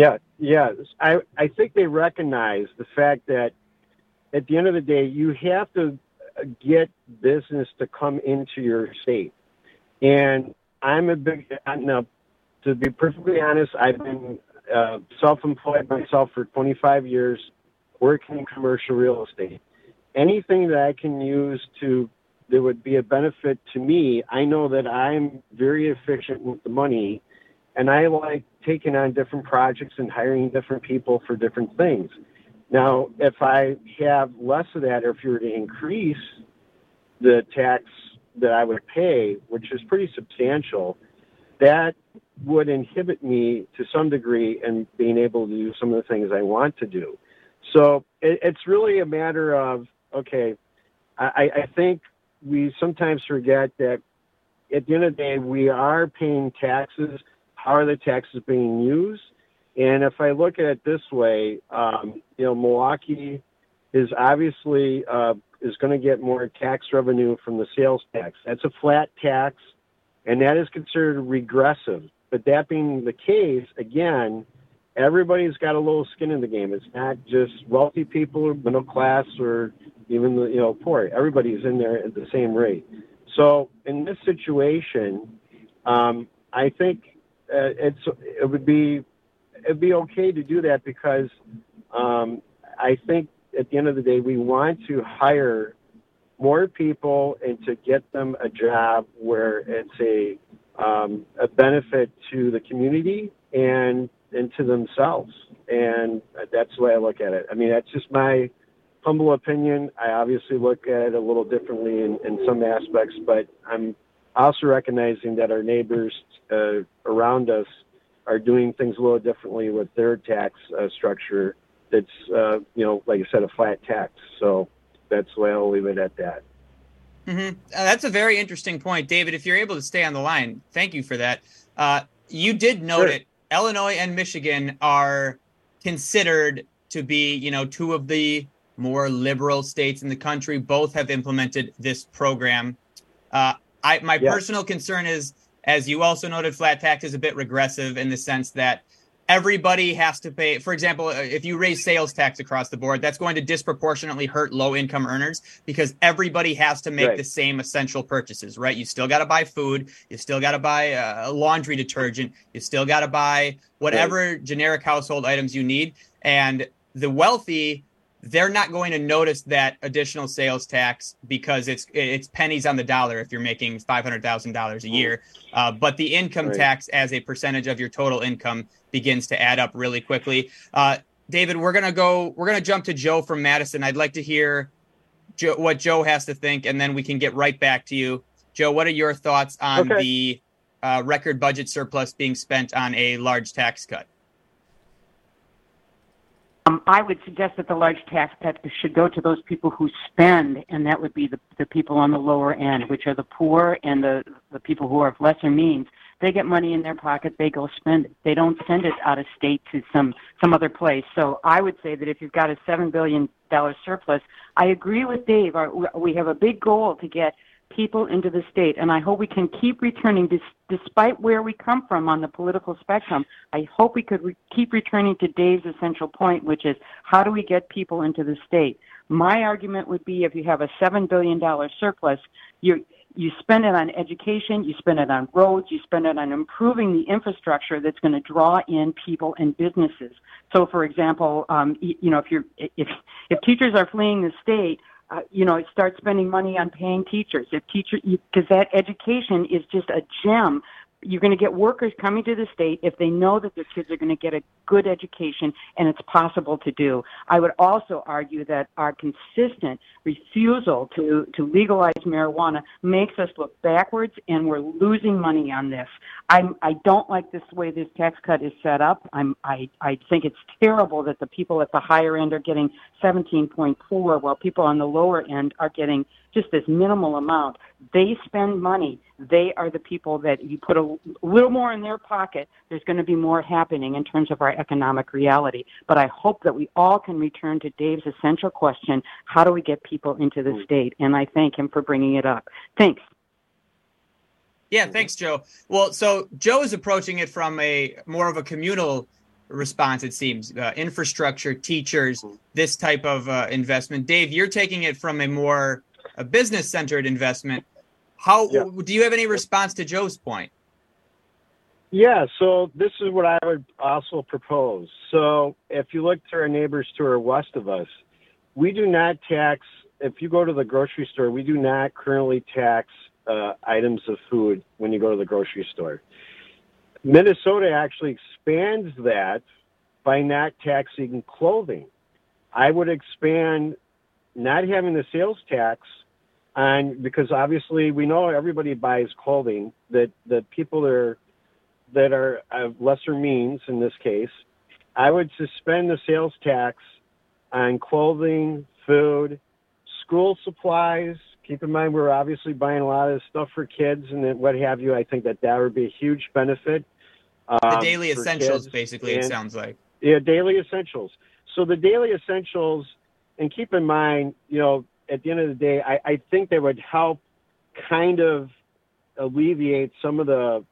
[SPEAKER 29] I think they recognize the fact that at the end of the day, you have to get business to come into your state. And I'm a big, now, to be perfectly honest, I've been self-employed myself for 25 years, working in commercial real estate. Anything that I can use that would be a benefit to me, I know that I'm very efficient with the money, and I like taking on different projects and hiring different people for different things. Now, if I have less of that, or if you were to increase the tax that I would pay, which is pretty substantial, that would inhibit me to some degree in being able to do some of the things I want to do. So it's really a matter of, okay, I think we sometimes forget that at the end of the day, we are paying taxes. How are the taxes being used? And if I look at it this way, Milwaukee is obviously is going to get more tax revenue from the sales tax. That's a flat tax, and that is considered regressive. But that being the case, again, everybody's got a little skin in the game. It's not just wealthy people or middle class or even the poor. Everybody's in there at the same rate. So in this situation, I think it'd be okay to do that because I think at the end of the day, we want to hire more people and to get them a job where it's a benefit to the community and to themselves. And that's the way I look at it. I mean, that's just my humble opinion. I obviously look at it a little differently in some aspects, but I'm also recognizing that our neighbors around us are doing things a little differently with their tax structure. That's, like I said, a flat tax. So that's the way I'll leave it at that.
[SPEAKER 2] Mm-hmm. That's a very interesting point. David, if you're able to stay on the line, thank you for that. You did note it. Illinois and Michigan are considered to be, two of the more liberal states in the country. Both have implemented this program. My personal concern is, as you also noted, flat tax is a bit regressive in the sense that everybody has to pay. For example, if you raise sales tax across the board, that's going to disproportionately hurt low-income earners because everybody has to make the same essential purchases, right? You still got to buy food. You still got to buy laundry detergent. You still got to buy whatever generic household items you need. And the wealthy, they're not going to notice that additional sales tax because it's pennies on the dollar if you're making $500,000 a year. But the income tax as a percentage of your total income begins to add up really quickly. David, we're gonna jump to Joe from Madison. I'd like to hear what Joe has to think, and then we can get right back to you. Joe, what are your thoughts on the record budget surplus being spent on a large tax cut?
[SPEAKER 9] I would suggest that the large tax cut should go to those people who spend, and that would be the people on the lower end, which are the poor and the people who are of lesser means. They get money in their pocket, they go spend it. They don't send it out of state to some other place. So I would say that if you've got a $7 billion surplus, I agree with Dave. We have a big goal to get people into the state, and I hope we can keep returning, despite where we come from on the political spectrum. I hope we could keep returning to Dave's essential point, which is how do we get people into the state? My argument would be if you have a $7 billion surplus, you spend it on education, you spend it on roads, you spend it on improving the infrastructure that's going to draw in people and businesses. So, for example, if teachers are fleeing the state, start spending money on paying teachers. Because that education is just a gem you're going to get workers coming to the state if they know that their kids are going to get a good education, and it's possible to do. I would also argue that our consistent refusal to legalize marijuana makes us look backwards, and we're losing money on this. I don't like this way this tax cut is set up. I think it's terrible that the people at the higher end are getting 17.4, while people on the lower end are getting just this minimal amount. They spend money. They are the people that you put a little more in their pocket, there's going to be more happening in terms of our economic reality. But I hope that we all can return to Dave's essential question, how do we get people into the state? And I thank him for bringing it up. Thanks.
[SPEAKER 2] Yeah, thanks, Joe. Well, so Joe is approaching it from a more of a communal response, it seems. Infrastructure, teachers, this type of investment. Dave, you're taking it from a business-centered investment. Do you have any response to Joe's point?
[SPEAKER 29] Yeah, so this is what I would also propose. So if you look to our neighbors to our west of us, we do not tax, if you go to the grocery store, we do not currently tax items of food when you go to the grocery store. Minnesota actually expands that by not taxing clothing. I would expand not having the sales tax on, because obviously we know everybody buys clothing, that people that are of lesser means in this case. I would suspend the sales tax on clothing, food, school supplies. Keep in mind, we're obviously buying a lot of stuff for kids and what have you. I think that would be a huge benefit.
[SPEAKER 2] The daily essentials, basically, it sounds like.
[SPEAKER 29] Yeah, daily essentials. So the daily essentials, and keep in mind, at the end of the day, I think they would help kind of alleviate some of the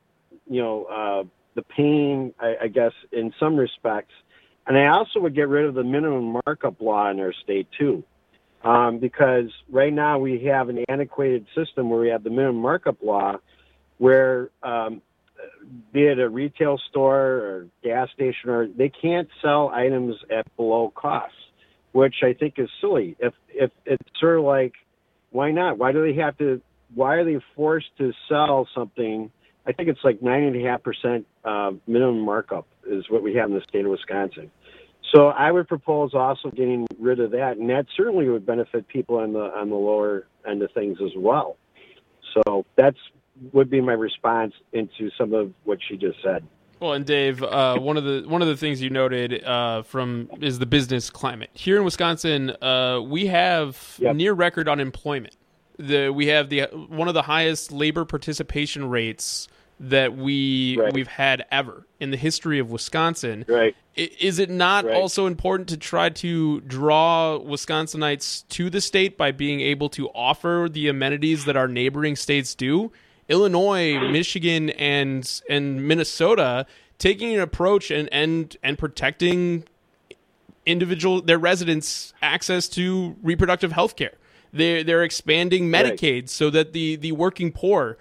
[SPEAKER 29] pain, I guess, in some respects. And I also would get rid of the minimum markup law in our state, too. Because right now we have an antiquated system where we have the minimum markup law where, be it a retail store or gas station, or they can't sell items at below cost, which I think is silly. If it's sort of like, why not? Why are they forced to sell something? I think it's like 9.5% minimum markup is what we have in the state of Wisconsin. So I would propose also getting rid of that, and that certainly would benefit people on the lower end of things as well. So that's would be my response into some of what she just said.
[SPEAKER 3] Well, and Dave, one of the things you noted is the business climate here in Wisconsin. We have near record unemployment. We have one of the highest labor participation rates that we've had ever in the history of Wisconsin.
[SPEAKER 29] Right.
[SPEAKER 3] Is it not also important to try to draw Wisconsinites to the state by being able to offer the amenities that our neighboring states do? Illinois, Michigan, and Minnesota taking an approach and protecting their residents' access to reproductive health care. They're expanding Medicaid so that the working poor,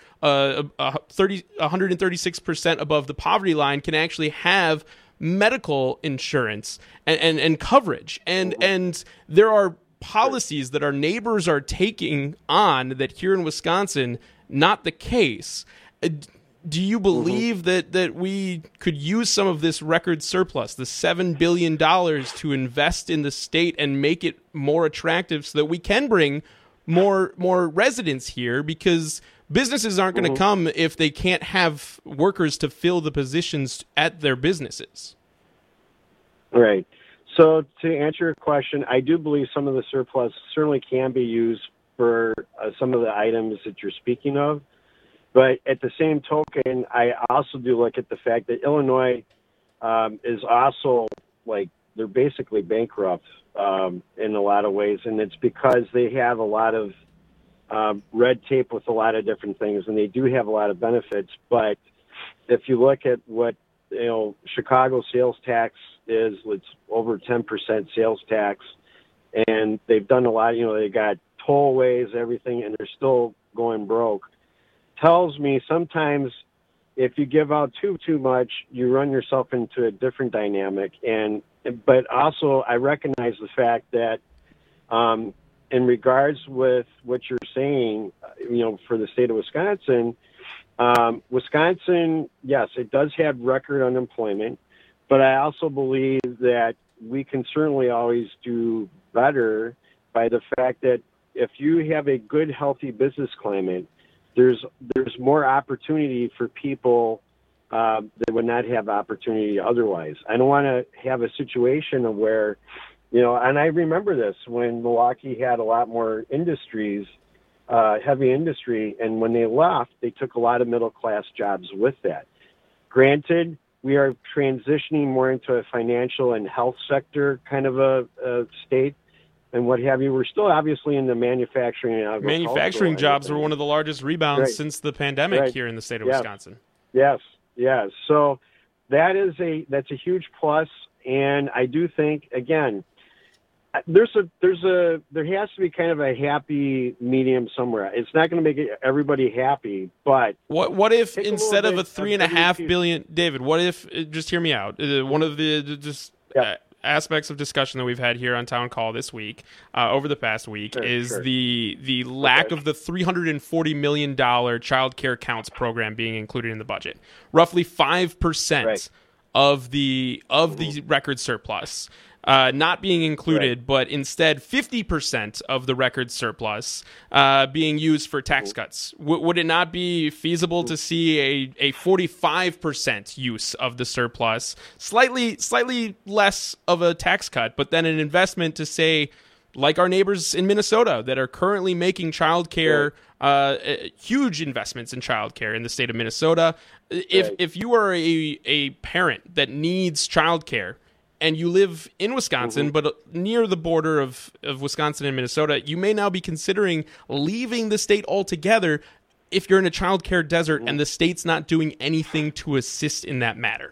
[SPEAKER 3] 136% above the poverty line, can actually have medical insurance and coverage. And there are policies that our neighbors are taking on that here in Wisconsin, not the case. Do you believe that we could use some of this record surplus, the $7 billion, to invest in the state and make it more attractive so that we can bring more residents here? Because businesses aren't going to come if they can't have workers to fill the positions at their businesses.
[SPEAKER 29] Right. So to answer your question, I do believe some of the surplus certainly can be used for some of the items that you're speaking of. But at the same token, I also do look at the fact that Illinois is also, they're basically bankrupt in a lot of ways. And it's because they have a lot of red tape with a lot of different things, and they do have a lot of benefits. But if you look at what, Chicago sales tax is, it's over 10% sales tax. And they've done a lot, they got tollways, everything, and they're still going broke. Tells me sometimes if you give out too much, you run yourself into a different dynamic. But also I recognize the fact that in regards with what you're saying, for the state of Wisconsin, Wisconsin, yes, it does have record unemployment, but I also believe that we can certainly always do better by the fact that if you have a good, healthy business climate, there's more opportunity for people that would not have opportunity otherwise. I don't want to have a situation of where, and I remember this when Milwaukee had a lot more industries, heavy industry, and when they left, they took a lot of middle-class jobs with that. Granted, we are transitioning more into a financial and health sector kind of a state and what have you. We're still obviously in the manufacturing and
[SPEAKER 3] manufacturing jobs were one of the largest rebounds since the pandemic here in the state of Wisconsin.
[SPEAKER 29] Yes. So that's a huge plus, and I do think, again, there has to be kind of a happy medium somewhere. It's not going to make everybody happy, but
[SPEAKER 3] what if instead of a $3.5 billion, David? What if, just hear me out? One of the aspects of discussion that we've had here on Town Call this week, over the past week, is the lack of the $340 million child care counts program being included in the budget. Roughly 5% of the record surplus. Not being included, but instead 50% of the record surplus being used for tax cuts. Would it not be feasible to see a 45% use of the surplus, slightly less of a tax cut, but then an investment to, say, like our neighbors in Minnesota that are currently making childcare, huge investments in childcare in the state of Minnesota? If you are a parent that needs childcare, and you live in Wisconsin, but near the border of Wisconsin and Minnesota, you may now be considering leaving the state altogether if you're in a child care desert and the state's not doing anything to assist in that matter.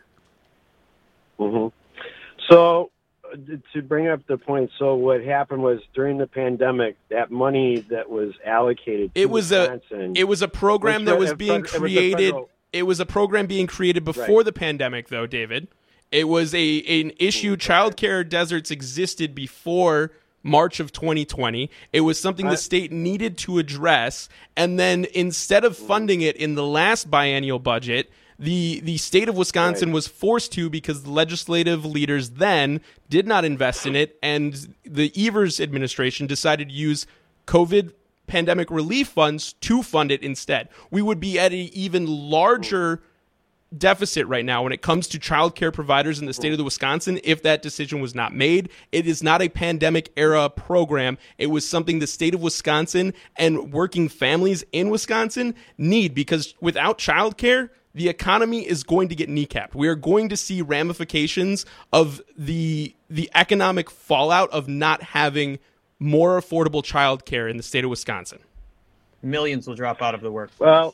[SPEAKER 29] So, to bring up the point, so what happened was during the pandemic, that money that was allocated to Wisconsin...
[SPEAKER 3] It was a program that was being created... It was a program being created before the pandemic, though, David. It was an issue. Child care deserts existed before March of 2020. It was something the state needed to address. And then instead of funding it in the last biennial budget, the state of Wisconsin was forced to, because the legislative leaders then did not invest in it. And the Evers administration decided to use COVID pandemic relief funds to fund it instead. We would be at an even larger deficit right now when it comes to child care providers in the state of Wisconsin if that decision was not made. It is not a pandemic era program. It was something the state of Wisconsin and working families in Wisconsin need, because without child care, the economy is going to get kneecapped. We are going to see ramifications of the economic fallout of not having more affordable child care in the state of Wisconsin.
[SPEAKER 2] Millions will drop out of the workforce.
[SPEAKER 29] Well,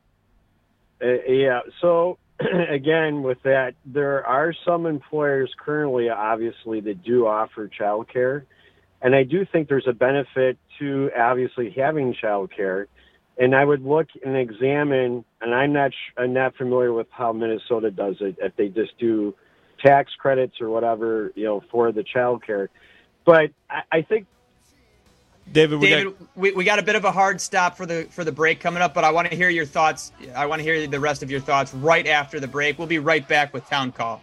[SPEAKER 29] so again, with that, there are some employers currently, obviously, that do offer childcare, and I do think there's a benefit to obviously having childcare. And I would look and examine, and I'm not familiar with how Minnesota does it, if they just do tax credits or whatever, for the childcare. But I think.
[SPEAKER 2] David, we got a bit of a hard stop for the break coming up, but I want to hear your thoughts. I want to hear the rest of your thoughts right after the break. We'll be right back with Town Call.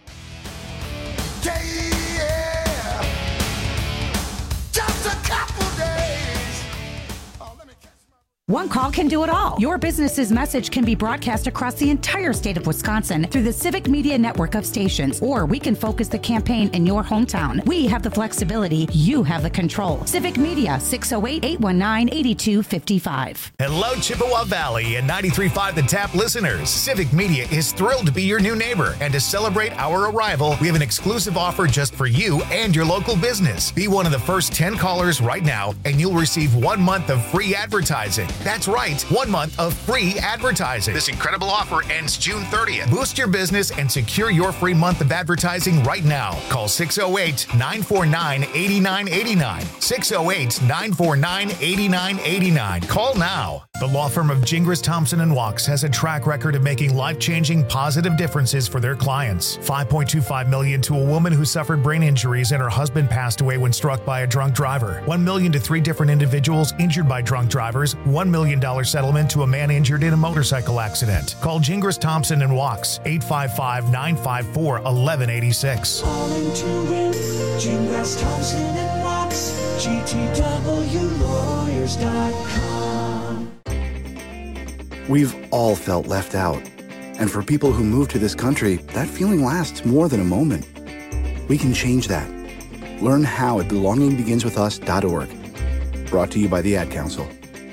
[SPEAKER 10] One call can do it all. Your business's message can be broadcast across the entire state of Wisconsin through the Civic Media network of stations, or we can focus the campaign in your hometown. We have the flexibility. You have the control. Civic Media, 608-819-8255.
[SPEAKER 25] Hello, Chippewa Valley and 93.5 The Tap listeners. Civic Media is thrilled to be your new neighbor. And to celebrate our arrival, we have an exclusive offer just for you and your local business. Be one of the first 10 callers right now, and you'll receive 1 month of free advertising. That's right, 1 month of free advertising. This incredible offer ends June 30th. Boost your business and secure your free month of advertising right now. Call 608-949-8989. 608-949-8989. Call now. The law firm of Gingras, Thompson & Walks has a track record of making life-changing positive differences for their clients. $5.25 million to a woman who suffered brain injuries and her husband passed away when struck by a drunk driver. $1 million to 3 different individuals injured by drunk drivers. $1 $1 million settlement to a man injured in a motorcycle accident. Call Gingras Thompson and Walks, 855-954-1186.
[SPEAKER 26] Calling to win, Gingras Thompson and Walks, GTWLawyers.com.
[SPEAKER 18] We've all felt left out. And for people who move to this country, that feeling lasts more than a moment. We can change that. Learn how at belongingbeginswithus.org. Brought to you by the Ad Council.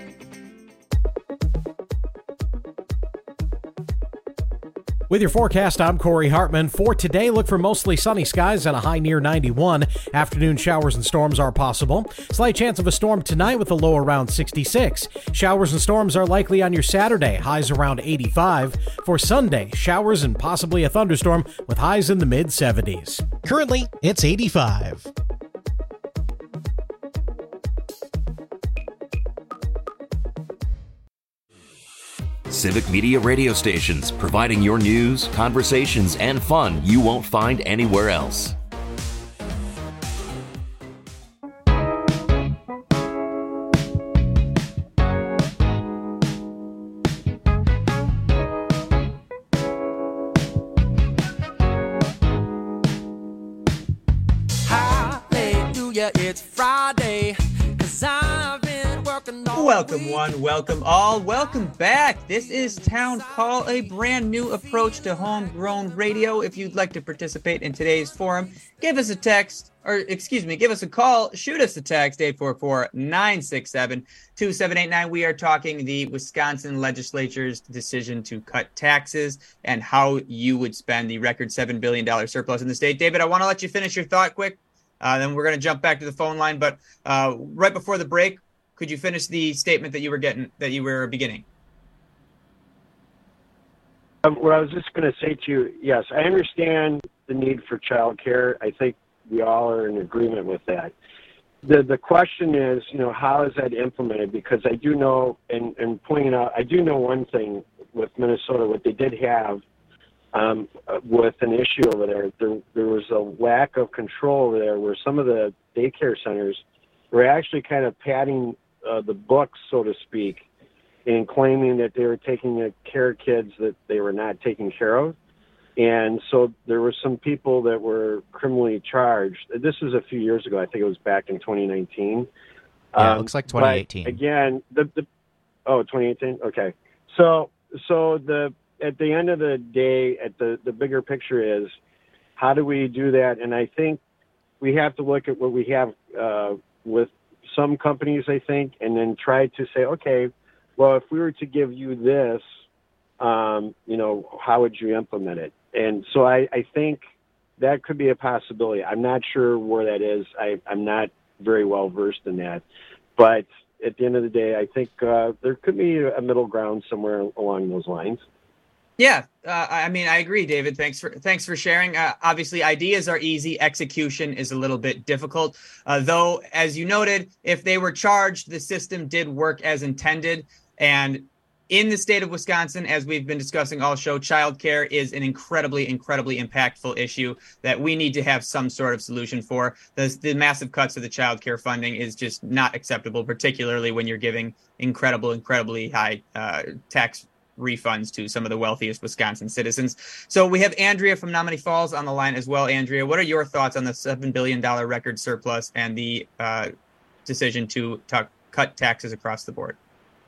[SPEAKER 1] With your forecast, I'm Corey Hartman. For today, look for mostly sunny skies and a high near 91. Afternoon showers and storms are possible. Slight chance of a storm tonight with a low around 66. Showers and storms are likely on your Saturday, highs around 85. For Sunday, showers and possibly a thunderstorm with highs in the mid-70s. Currently, it's 85.
[SPEAKER 5] Civic Media radio stations, providing your news, conversations, and fun you won't find anywhere else.
[SPEAKER 26] Hallelujah, it's Friday, 'cause I've been working all
[SPEAKER 2] Welcome one, welcome all, welcome back. This is Town Call, a brand new approach to homegrown radio. If you'd like to participate in today's forum, give us a call, shoot us a text, 844-967-2789. We are talking the Wisconsin legislature's decision to cut taxes and how you would spend the record $7 billion surplus in the state. David, I want to let you finish your thought quick. Then we're going to jump back to the phone line. But right before the break, could you finish the statement that you were beginning?
[SPEAKER 29] What I was just going to say to you, yes, I understand the need for child care. I think we all are in agreement with that. The question is, how is that implemented? Because I do know, and pointing out, I do know one thing with Minnesota, what they did have with an issue over there. There was a lack of control over there where some of the daycare centers were actually kind of padding the books, so to speak, in claiming that they were taking care of kids that they were not taking care of. And so there were some people that were criminally charged. This was a few years ago. I think it was back in 2019.
[SPEAKER 4] Yeah, it looks like 2018.
[SPEAKER 29] Again, 2018? Okay. So at the end of the day, the bigger picture is, how do we do that? And I think we have to look at what we have with some companies, I think, and then try to say, okay, well, if we were to give you this, how would you implement it? And so I think that could be a possibility. I'm not sure where that is. I'm not very well versed in that. But at the end of the day, I think there could be a middle ground somewhere along those lines.
[SPEAKER 2] Yeah, I agree, David. Thanks for sharing. Obviously, ideas are easy. Execution is a little bit difficult. Though, as you noted, if they were charged, the system did work as intended. And in the state of Wisconsin, as we've been discussing all show, childcare is an incredibly, incredibly impactful issue that we need to have some sort of solution for. The massive cuts of the childcare funding is just not acceptable, particularly when you're giving incredibly high tax refunds to some of the wealthiest Wisconsin citizens. So we have Andrea from Menomonee Falls on the line as well. Andrea, what are your thoughts on the $7 billion record surplus and the decision to cut taxes across the board?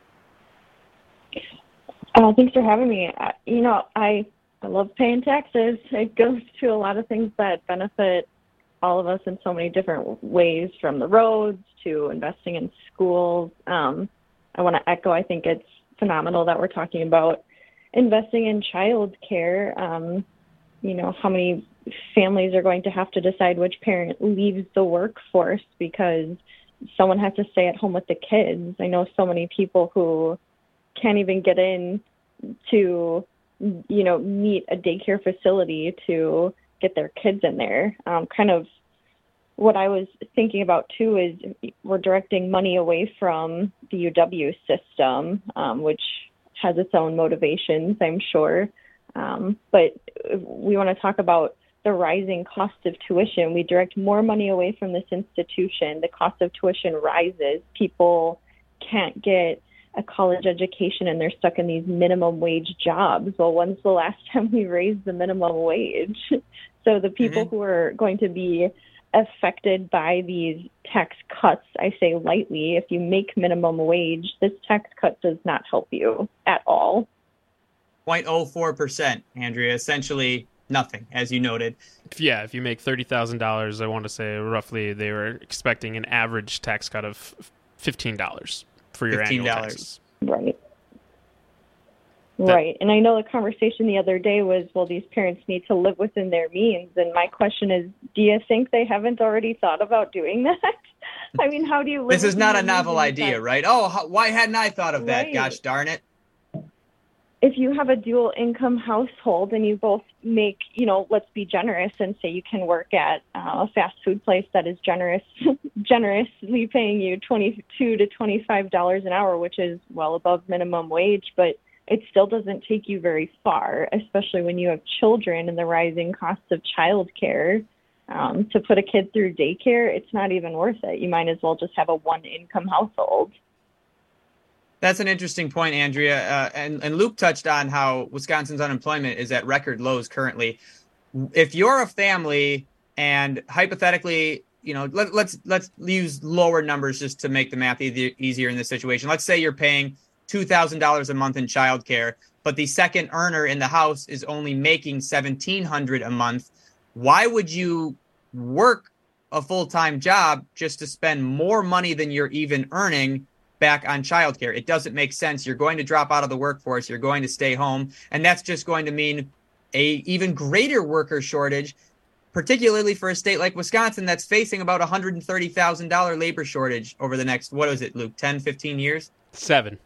[SPEAKER 19] Thanks for having me. I love paying taxes. It goes to a lot of things that benefit all of us in so many different ways, from the roads to investing in schools. I want to echo, I think it's phenomenal that we're talking about investing in child care. How many families are going to have to decide which parent leaves the workforce because someone has to stay at home with the kids. I know so many people who can't even get in to, meet a daycare facility to get their kids in there. Kind of what I was thinking about too is we're directing money away from the UW system, which has its own motivations, I'm sure. But we want to talk about the rising cost of tuition. We direct more money away from this institution. The cost of tuition rises. People can't get a college education and they're stuck in these minimum wage jobs. Well, when's the last time we raised the minimum wage? So the people who are going to be affected by these tax cuts, I say lightly, if you make minimum wage, this tax cut does not help you at all.
[SPEAKER 2] 0.04%, Andrea, essentially nothing, as you noted.
[SPEAKER 3] If you make $30,000, I want to say roughly they were expecting an average tax cut of $15 for your annual taxes.
[SPEAKER 19] Right. Right. And I know the conversation the other day was, well, these parents need to live within their means. And my question is, do you think they haven't already thought about doing that? I mean, how do you live?
[SPEAKER 2] This is not a novel idea, right? Oh, why hadn't I thought of that?
[SPEAKER 19] Right.
[SPEAKER 2] Gosh darn it.
[SPEAKER 19] If you have a dual income household and you both make, let's be generous and say you can work at a fast food place that is generously paying you $22 to $25 an hour, which is well above minimum wage, but it still doesn't take you very far, especially when you have children and the rising costs of childcare. To put a kid through daycare, it's not even worth it. You might as well just have a one-income household.
[SPEAKER 2] That's an interesting point, Andrea. And Luke touched on how Wisconsin's unemployment is at record lows currently. If you're a family and hypothetically, let's use lower numbers just to make the math easier in this situation. Let's say you're paying $2,000 a month in childcare, but the second earner in the house is only making $1,700 a month. Why would you work a full-time job just to spend more money than you're even earning back on childcare? It doesn't make sense. You're going to drop out of the workforce. You're going to stay home. And that's just going to mean a even greater worker shortage, particularly for a state like Wisconsin that's facing about $130,000 labor shortage over the next, what is it, Luke, 10, 15 years?
[SPEAKER 3] 7.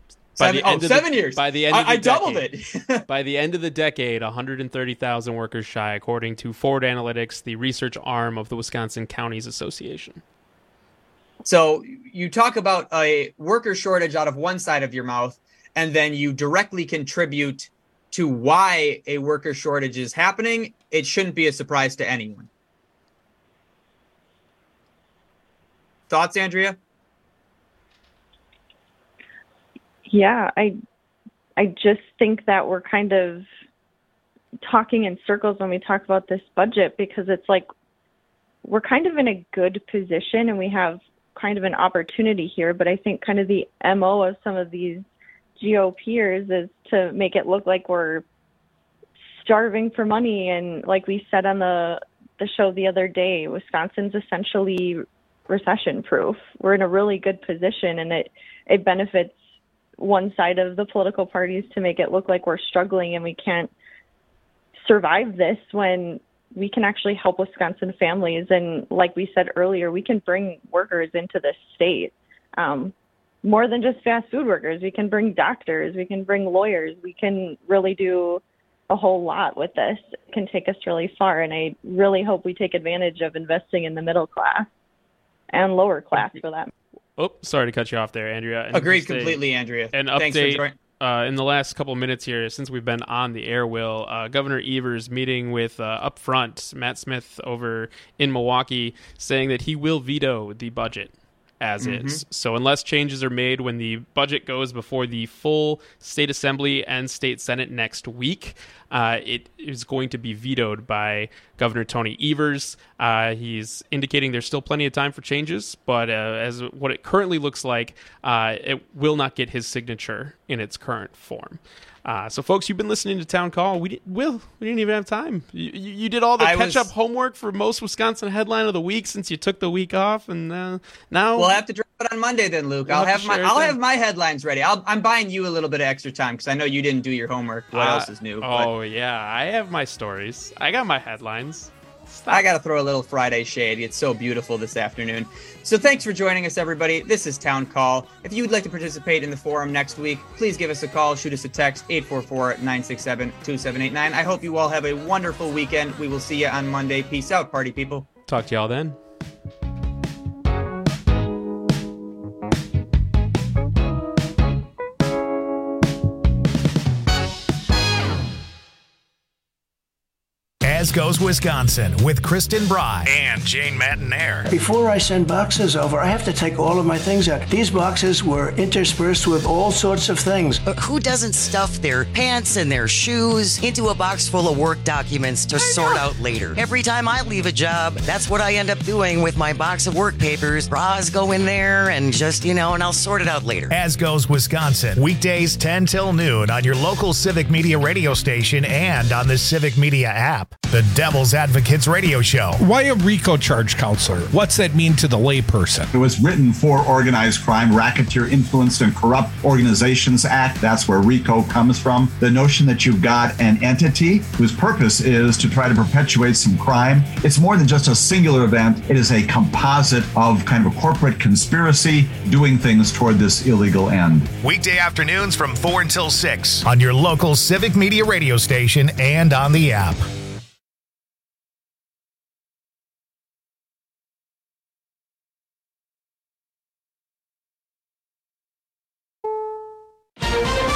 [SPEAKER 2] 7 years.
[SPEAKER 3] By the end of the
[SPEAKER 2] I
[SPEAKER 3] decade,
[SPEAKER 2] doubled it.
[SPEAKER 3] By the end of the decade, 130,000 workers shy, according to Forward Analytics, the research arm of the Wisconsin Counties Association.
[SPEAKER 2] So you talk about a worker shortage out of one side of your mouth, and then you directly contribute to why a worker shortage is happening. It shouldn't be a surprise to anyone. Thoughts, Andrea?
[SPEAKER 19] Yeah, I just think that we're kind of talking in circles when we talk about this budget, because it's like we're kind of in a good position and we have kind of an opportunity here, but I think kind of the MO of some of these GOPers is to make it look like we're starving for money. And like we said on the show the other day, Wisconsin's essentially recession proof. We're in a really good position, and it benefits one side of the political parties to make it look like we're struggling and we can't survive this, when we can actually help Wisconsin families. And like we said earlier, we can bring workers into this state. More than just fast food workers. We can bring doctors, we can bring lawyers, we can really do a whole lot with this. It can take us really far, and I really hope we take advantage of investing in the middle class and lower class for that.
[SPEAKER 3] Oh, sorry to cut you off there, Andrea. And
[SPEAKER 2] agreed completely, Andrea.
[SPEAKER 3] An
[SPEAKER 2] Thanks
[SPEAKER 3] update
[SPEAKER 2] for joining.
[SPEAKER 3] In the last couple of minutes here, since we've been on the air, Will, Governor Evers meeting with up front Matt Smith over in Milwaukee, saying that he will veto the budget as is. So unless changes are made when the budget goes before the full state assembly and state senate next week, it is going to be vetoed by Governor Tony Evers. He's indicating there's still plenty of time for changes, but as what it currently looks like, it will not get his signature in its current form. So, folks, you've been listening to Town Call. We didn't even have time. You did all the catch-up homework for most Wisconsin headline of the week since you took the week off, and now
[SPEAKER 2] we'll have to drop it on Monday then, Luke. I'll have my headlines ready. I'm buying you a little bit of extra time because I know you didn't do your homework. What else is new?
[SPEAKER 3] Yeah, I have my stories. I got my headlines.
[SPEAKER 2] I got to throw a little Friday shade. It's so beautiful this afternoon. So thanks for joining us, everybody. This is Town Call. If you would like to participate in the forum next week, please give us a call. Shoot us a text, 844-967-2789. I hope you all have a wonderful weekend. We will see you on Monday. Peace out, party people.
[SPEAKER 3] Talk to y'all then.
[SPEAKER 25] As Goes Wisconsin with Kristen Bry and Jane Matinaire.
[SPEAKER 7] Before I send boxes over, I have to take all of my things out. These boxes were interspersed with all sorts of things.
[SPEAKER 8] Who doesn't stuff their pants and their shoes into a box full of work documents to sort out later? Every time I leave a job, that's what I end up doing with my box of work papers. Bras go in there and just, and I'll sort it out later.
[SPEAKER 25] As Goes Wisconsin, weekdays 10 till noon on your local Civic Media radio station and on the Civic Media app. The Devil's Advocates Radio Show.
[SPEAKER 12] Why a RICO charge, counselor? What's that mean to the layperson?
[SPEAKER 13] It was written for Organized Crime, Racketeer, Influenced, and Corrupt Organizations Act. That's where RICO comes from. The notion that you've got an entity whose purpose is to try to perpetuate some crime. It's more than just a singular event. It is a composite of kind of a corporate conspiracy doing things toward this illegal end.
[SPEAKER 25] Weekday afternoons from 4 until 6 on your local Civic Media radio station and on the app.